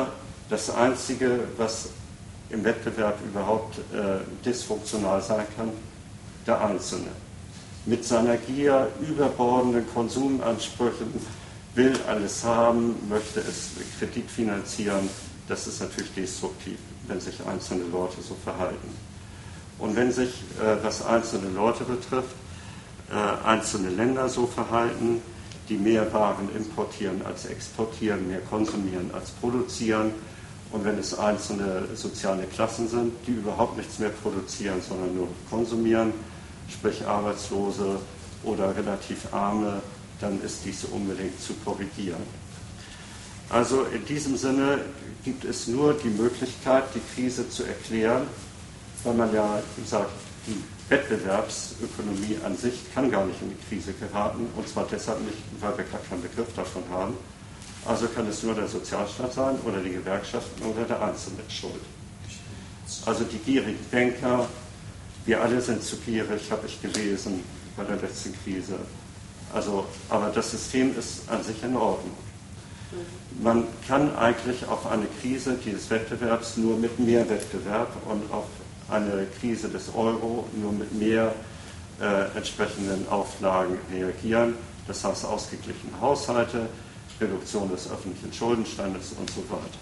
Das Einzige, was im Wettbewerb überhaupt dysfunktional sein kann, der Einzelne. Mit seiner Gier, überbordenden Konsumansprüchen, will alles haben, möchte es Kredit finanzieren. Das ist natürlich destruktiv, wenn sich einzelne Leute so verhalten. Und wenn sich, was einzelne Leute betrifft, einzelne Länder so verhalten, die mehr Waren importieren als exportieren, mehr konsumieren als produzieren, und wenn es einzelne soziale Klassen sind, die überhaupt nichts mehr produzieren, sondern nur konsumieren, sprich Arbeitslose oder relativ Arme, dann ist dies unbedingt zu korrigieren. Also in diesem Sinne gibt es nur die Möglichkeit, die Krise zu erklären, weil man ja sagt, die Wettbewerbsökonomie an sich kann gar nicht in die Krise geraten, und zwar deshalb nicht, weil wir gar keinen Begriff davon haben. Also kann es nur der Sozialstaat sein oder die Gewerkschaften oder der Einzelne schuld. Also die gierigen Banker, wir alle sind zu gierig, habe ich gelesen bei der letzten Krise. Also, aber das System ist an sich in Ordnung. Man kann eigentlich auf eine Krise dieses Wettbewerbs nur mit mehr Wettbewerb und auf eine Krise des Euro nur mit mehr entsprechenden Auflagen reagieren. Das heißt ausgeglichene Haushalte, Reduktion des öffentlichen Schuldenstandes und so weiter.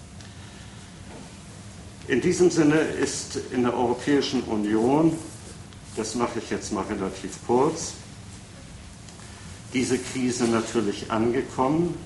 In diesem Sinne ist in der Europäischen Union, das mache ich jetzt mal relativ kurz, diese Krise natürlich angekommen.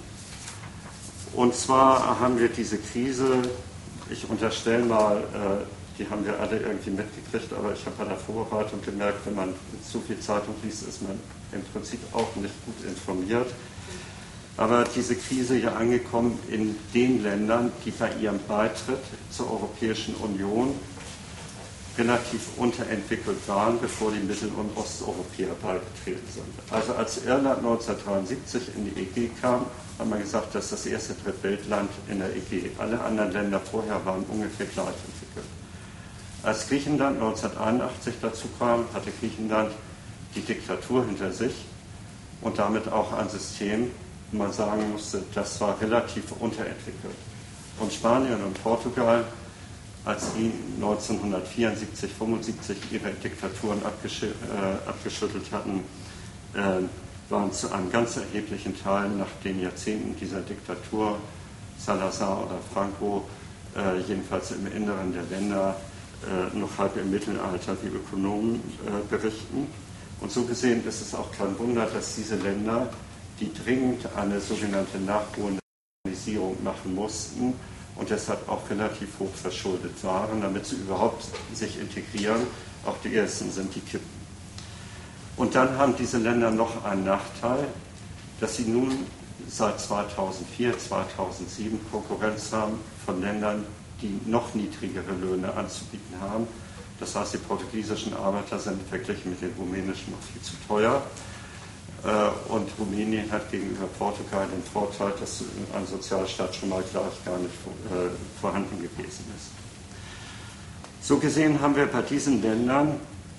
Und zwar haben wir diese Krise, ich unterstelle mal, die haben wir alle irgendwie mitgekriegt, aber ich habe bei der Vorbereitung gemerkt, wenn man zu viel Zeitung liest, ist man im Prinzip auch nicht gut informiert. Aber diese Krise ja angekommen in den Ländern, die bei ihrem Beitritt zur Europäischen Union relativ unterentwickelt waren, bevor die Mittel- und Osteuropäer beigetreten sind. Also als Irland 1973 in die EG kam, hat man gesagt, das ist das erste Drittweltland in der EG. Alle anderen Länder vorher waren ungefähr gleich entwickelt. Als Griechenland 1981 dazu kam, hatte Griechenland die Diktatur hinter sich und damit auch ein System, wo man sagen musste, das war relativ unterentwickelt. Und Spanien und Portugal, als die 1974, 75 ihre Diktaturen abgeschüttelt hatten, waren zu einem ganz erheblichen Teil nach den Jahrzehnten dieser Diktatur, Salazar oder Franco, jedenfalls im Inneren der Länder, noch halb im Mittelalter, wie Ökonomen berichten. Und so gesehen ist es auch kein Wunder, dass diese Länder, die dringend eine sogenannte Nachmodernisierung machen mussten und deshalb auch relativ hoch verschuldet waren, damit sie überhaupt sich integrieren, auch die ersten sind, die kippen. Und dann haben diese Länder noch einen Nachteil, dass sie nun seit 2004, 2007 Konkurrenz haben von Ländern, die noch niedrigere Löhne anzubieten haben. Das heißt, die portugiesischen Arbeiter sind verglichen mit den rumänischen noch viel zu teuer. Und Rumänien hat gegenüber Portugal den Vorteil, dass ein Sozialstaat schon mal gleich gar nicht vorhanden gewesen ist. So gesehen haben wir bei diesen Ländern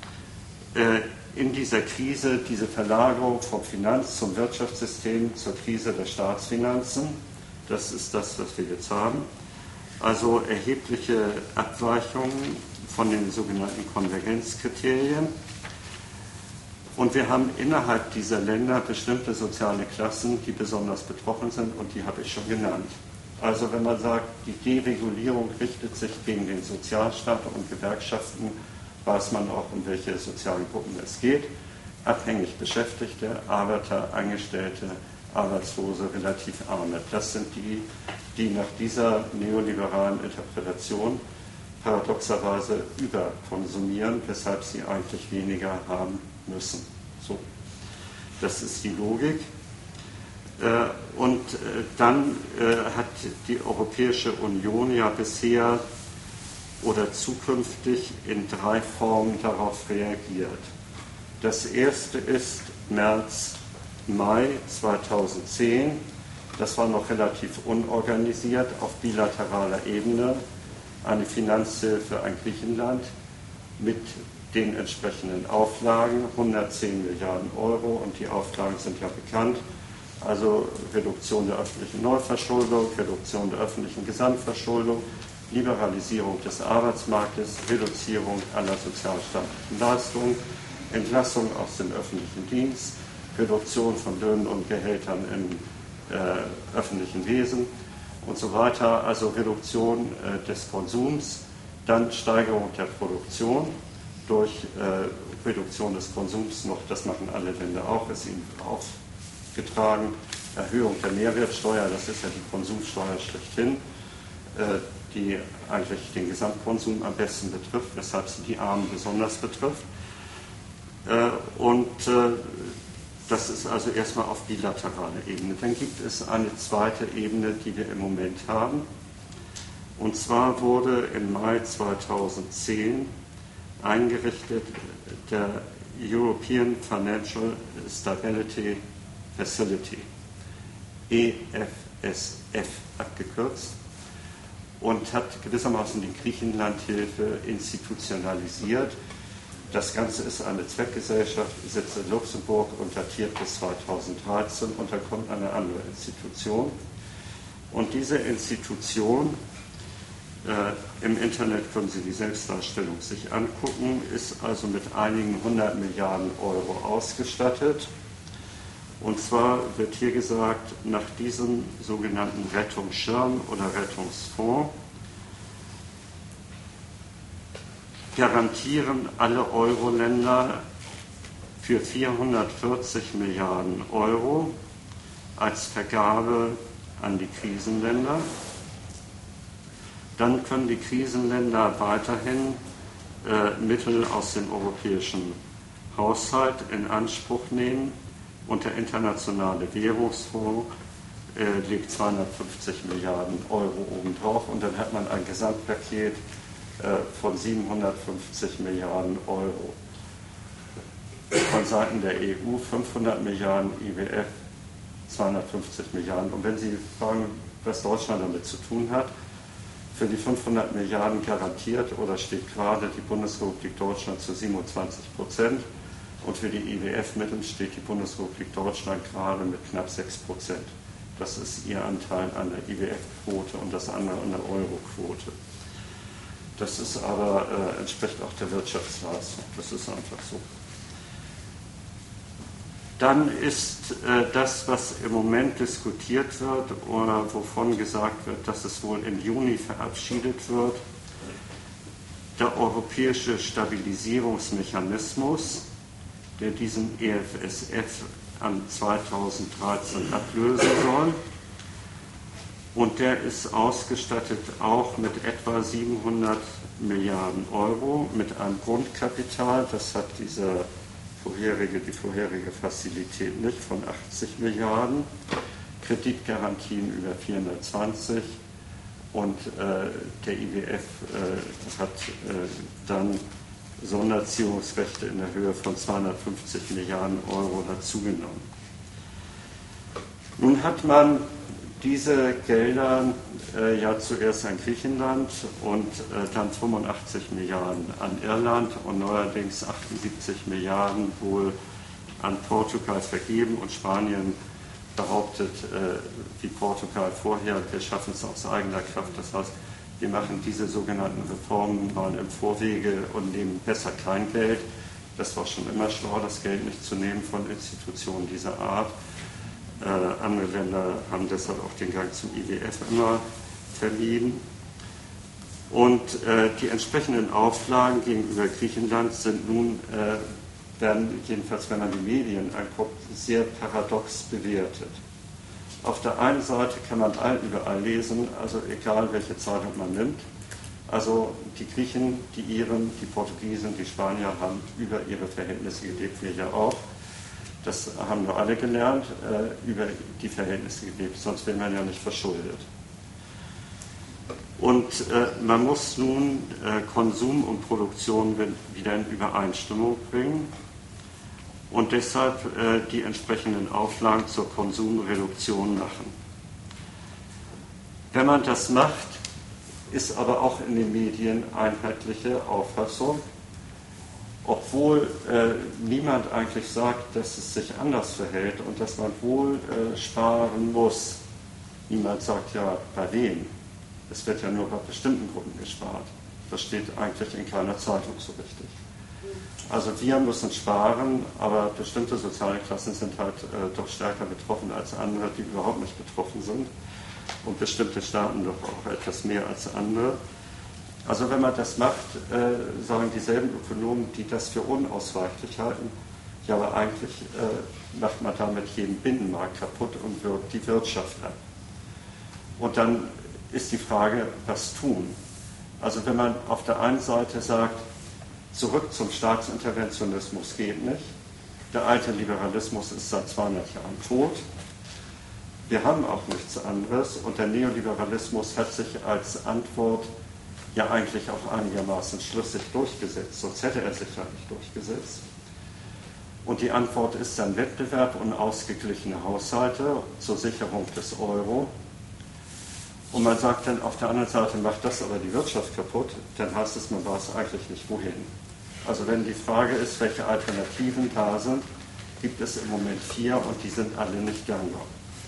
in dieser Krise diese Verlagerung vom Finanz- zum Wirtschaftssystem zur Krise der Staatsfinanzen. Das ist das, was wir jetzt haben. Also erhebliche Abweichungen von den sogenannten Konvergenzkriterien. Und wir haben innerhalb dieser Länder bestimmte soziale Klassen, die besonders betroffen sind, und die habe ich schon genannt. Also wenn man sagt, die Deregulierung richtet sich gegen den Sozialstaat und Gewerkschaften, weiß man auch, um welche sozialen Gruppen es geht. Abhängig Beschäftigte, Arbeiter, Angestellte, Arbeitslose, relativ Arme. Das sind die, die nach dieser neoliberalen Interpretation paradoxerweise überkonsumieren, weshalb sie eigentlich weniger haben müssen. So. Das ist die Logik. Und dann hat die Europäische Union ja bisher oder zukünftig in 3 Formen darauf reagiert. Das erste ist Mai 2010. Das war noch relativ unorganisiert auf bilateraler Ebene. Eine Finanzhilfe an Griechenland mit den entsprechenden Auflagen, 110 Milliarden Euro, und die Auflagen sind ja bekannt. Also Reduktion der öffentlichen Neuverschuldung, Reduktion der öffentlichen Gesamtverschuldung, Liberalisierung des Arbeitsmarktes, Reduzierung aller sozialstaatlichen Leistungen, Entlassung aus dem öffentlichen Dienst, Reduktion von Löhnen und Gehältern im öffentlichen Wesen und so weiter, also Reduktion des Konsums, dann Steigerung der Produktion durch Reduktion des Konsums noch, das machen alle Länder auch, ist ihnen aufgetragen, Erhöhung der Mehrwertsteuer, das ist ja die Konsumsteuer schlechthin, die eigentlich den Gesamtkonsum am besten betrifft, weshalb sie die Armen besonders betrifft. Das ist also erstmal auf bilateraler Ebene. Dann gibt es eine zweite Ebene, die wir im Moment haben. Und zwar wurde im Mai 2010 eingerichtet der European Financial Stability Facility, EFSF abgekürzt, und hat gewissermaßen die Griechenlandhilfe institutionalisiert. Das Ganze ist eine Zweckgesellschaft, sitzt in Luxemburg und datiert bis 2013, und da kommt eine andere Institution. Und diese Institution, im Internet können Sie die Selbstdarstellung sich angucken, ist also mit einigen 100 Milliarden Euro ausgestattet. Und zwar wird hier gesagt, nach diesem sogenannten Rettungsschirm oder Rettungsfonds garantieren alle Euro-Länder für 440 Milliarden Euro als Vergabe an die Krisenländer. Dann können die Krisenländer weiterhin Mittel aus dem europäischen Haushalt in Anspruch nehmen, und der Internationale Währungsfonds legt 250 Milliarden Euro obendrauf, und dann hat man ein Gesamtpaket von 750 Milliarden Euro. Von Seiten der EU 500 Milliarden, IWF 250 Milliarden. Und wenn Sie fragen, was Deutschland damit zu tun hat, für die 500 Milliarden garantiert oder steht gerade die Bundesrepublik Deutschland zu 27%, und für die IWF-Mittel steht die Bundesrepublik Deutschland gerade mit knapp 6%. Das ist ihr Anteil an der IWF-Quote und das andere an der Euro-Quote. Das ist aber, entspricht auch der Wirtschaftsleistung. Das ist einfach so. Dann ist das, was im Moment diskutiert wird oder wovon gesagt wird, dass es wohl im Juni verabschiedet wird, der europäische Stabilisierungsmechanismus, der diesen EFSF an 2013 ablösen soll. Und der ist ausgestattet auch mit etwa 700 Milliarden Euro, mit einem Grundkapital, das hat die vorherige Fazilität nicht, von 80 Milliarden, Kreditgarantien über 420, und der IWF hat dann Sonderziehungsrechte in der Höhe von 250 Milliarden Euro dazugenommen. Nun hat man diese Gelder ja zuerst an Griechenland und dann 85 Milliarden an Irland und neuerdings 78 Milliarden wohl an Portugal vergeben, und Spanien behauptet, wie Portugal vorher, wir schaffen es aus eigener Kraft. Das heißt, wir machen diese sogenannten Reformen mal im Vorwege und nehmen besser kein Geld. Das war schon immer schlau, das Geld nicht zu nehmen von Institutionen dieser Art. Andere Länder haben deshalb auch den Gang zum IWF immer vermieden. Und die entsprechenden Auflagen gegenüber Griechenland sind nun, werden jedenfalls, wenn man die Medien anguckt, sehr paradox bewertet. Auf der einen Seite kann man überall lesen, also egal welche Zeitung man nimmt, also die Griechen, die Iren, die Portugiesen, die Spanier haben über ihre Verhältnisse gelebt, wir ja auch. Das haben wir alle gelernt, über die Verhältnisse gelebt, sonst wäre man ja nicht verschuldet. Und man muss nun Konsum und Produktion wieder in Übereinstimmung bringen und deshalb die entsprechenden Auflagen zur Konsumreduktion machen. Wenn man das macht, ist aber auch in den Medien einheitliche Auffassung, obwohl niemand eigentlich sagt, dass es sich anders verhält und dass man wohl sparen muss. Niemand sagt ja, bei wem. Es wird ja nur bei bestimmten Gruppen gespart. Das steht eigentlich in keiner Zeitung so richtig. Also wir müssen sparen, aber bestimmte soziale Klassen sind halt doch stärker betroffen als andere, die überhaupt nicht betroffen sind. Und bestimmte Staaten doch auch etwas mehr als andere. Also wenn man das macht, sagen dieselben Ökonomen, die das für unausweichlich halten, ja, aber eigentlich macht man damit jeden Binnenmarkt kaputt und wirkt die Wirtschaft ab. Und dann ist die Frage, was tun? Also wenn man auf der einen Seite sagt, zurück zum Staatsinterventionismus geht nicht, der alte Liberalismus ist seit 200 Jahren tot, wir haben auch nichts anderes und der Neoliberalismus hat sich als Antwort ja eigentlich auch einigermaßen schlüssig durchgesetzt, sonst hätte er sich ja nicht durchgesetzt. Und die Antwort ist dann Wettbewerb und ausgeglichene Haushalte zur Sicherung des Euro. Und man sagt dann auf der anderen Seite, macht das aber die Wirtschaft kaputt, dann heißt es, man weiß eigentlich nicht wohin. Also wenn die Frage ist, welche Alternativen da sind, gibt es im Moment 4 und die sind alle nicht gangbar.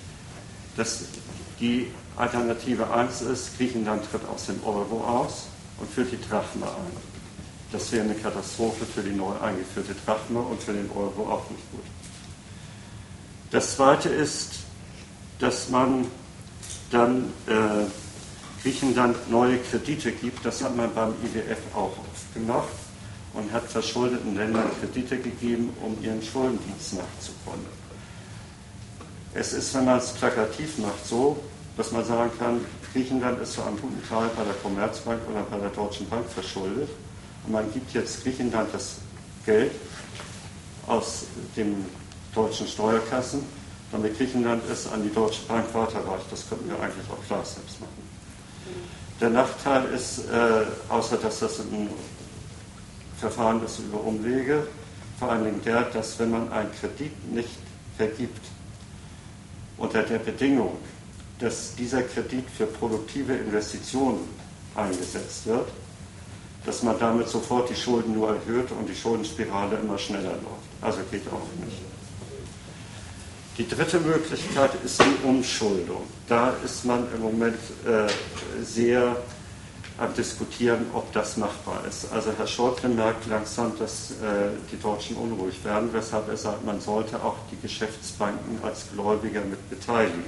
Die Alternative 1 ist, Griechenland tritt aus dem Euro aus und führt die Drachme ein. Das wäre eine Katastrophe für die neu eingeführte Drachme und für den Euro auch nicht gut. Das Zweite ist, dass man dann Griechenland neue Kredite gibt. Das hat man beim IWF auch oft gemacht und hat verschuldeten Ländern Kredite gegeben, um ihren Schuldendienst nachzukommen. Es ist, wenn man es plakativ macht, so, dass man sagen kann, Griechenland ist zu einem guten Teil bei der Commerzbank oder bei der Deutschen Bank verschuldet und man gibt jetzt Griechenland das Geld aus den deutschen Steuerkassen, damit Griechenland es an die Deutsche Bank weiterreicht. Das könnten wir eigentlich auch klar selbst machen. Der Nachteil ist, außer dass das ein Verfahren ist über Umwege, vor allen Dingen der, dass wenn man einen Kredit nicht vergibt, unter der Bedingung, dass dieser Kredit für produktive Investitionen eingesetzt wird, dass man damit sofort die Schulden nur erhöht und die Schuldenspirale immer schneller läuft. Also geht auch nicht. Die dritte Möglichkeit ist die Umschuldung. Da ist man im Moment sehr am Diskutieren, ob das machbar ist. Also Herr Schäuble merkt langsam, dass die Deutschen unruhig werden, weshalb er sagt, man sollte auch die Geschäftsbanken als Gläubiger mit beteiligen.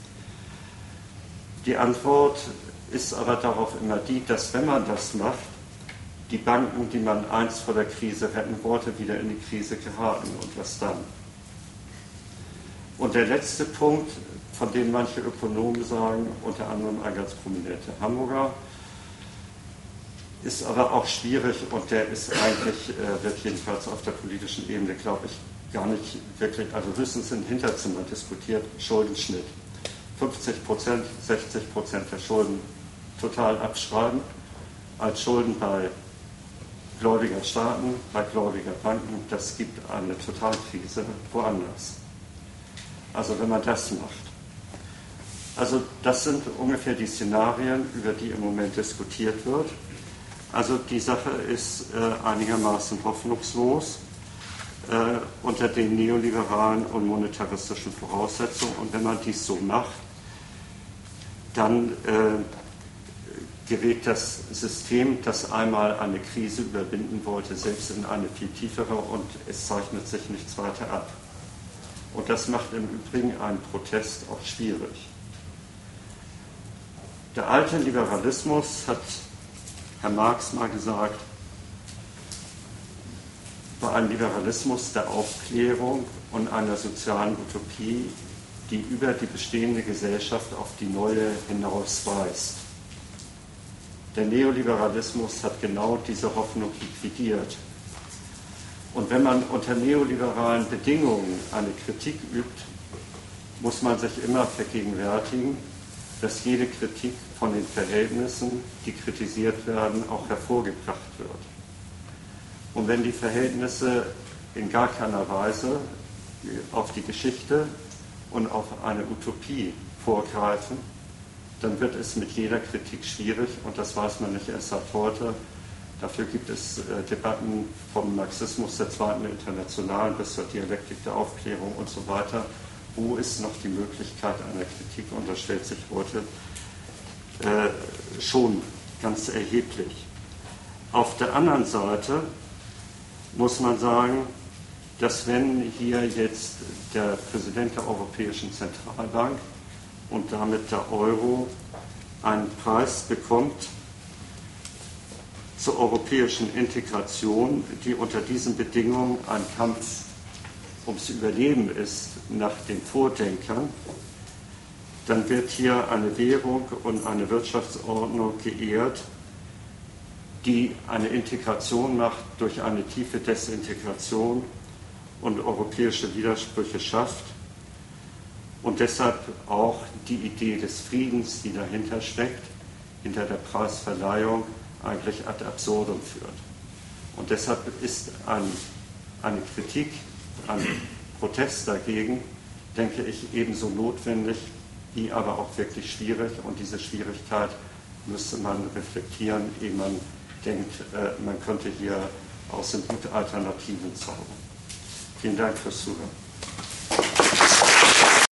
Die Antwort ist aber darauf immer die, dass wenn man das macht, die Banken, die man einst vor der Krise retten wollte, wieder in die Krise geraten. Und was dann? Und der letzte Punkt, von dem manche Ökonomen sagen, unter anderem ein ganz prominenter Hamburger, ist aber auch schwierig und der ist eigentlich, wird jedenfalls auf der politischen Ebene, glaube ich, gar nicht wirklich, also höchstens im Hinterzimmer diskutiert, Schuldenschnitt. 50%, 60% der Schulden total abschreiben, als Schulden bei gläubiger Staaten, bei gläubiger Banken, das gibt eine Totalkrise woanders. Also wenn man das macht. Also das sind ungefähr die Szenarien, über die im Moment diskutiert wird. Also die Sache ist einigermaßen hoffnungslos unter den neoliberalen und monetaristischen Voraussetzungen. Und wenn man dies so macht, dann gerät das System, das einmal eine Krise überwinden wollte, selbst in eine viel tiefere und es zeichnet sich nichts weiter ab. Und das macht im Übrigen einen Protest auch schwierig. Der alte Liberalismus, hat Herr Marx mal gesagt, war ein Liberalismus der Aufklärung und einer sozialen Utopie, die über die bestehende Gesellschaft auf die neue hinausweist. Der Neoliberalismus hat genau diese Hoffnung liquidiert. Und wenn man unter neoliberalen Bedingungen eine Kritik übt, muss man sich immer vergegenwärtigen, dass jede Kritik von den Verhältnissen, die kritisiert werden, auch hervorgebracht wird. Und wenn die Verhältnisse in gar keiner Weise auf die Geschichte und auf eine Utopie vorgreifen, dann wird es mit jeder Kritik schwierig und das weiß man nicht erst seit heute, Dafür gibt es Debatten vom Marxismus der Zweiten Internationalen bis zur Dialektik der Aufklärung und so weiter. Wo ist noch die Möglichkeit einer Kritik? Und das stellt sich heute schon ganz erheblich. Auf der anderen Seite muss man sagen, dass wenn hier jetzt der Präsident der Europäischen Zentralbank und damit der Euro einen Preis bekommt zur europäischen Integration, die unter diesen Bedingungen ein Kampf ums Überleben ist, nach den Vordenkern, dann wird hier eine Währung und eine Wirtschaftsordnung geehrt, die eine Integration macht durch eine tiefe Desintegration und europäische Widersprüche schafft und deshalb auch die Idee des Friedens, die dahinter steckt, hinter der Preisverleihung eigentlich ad absurdum führt. Und deshalb ist eine Kritik, ein Protest dagegen, denke ich, ebenso notwendig, wie aber auch wirklich schwierig. Und diese Schwierigkeit müsste man reflektieren, ehe man denkt, man könnte hier aus dem Gut Alternativen zaubern. Vielen Dank fürs Zuhören.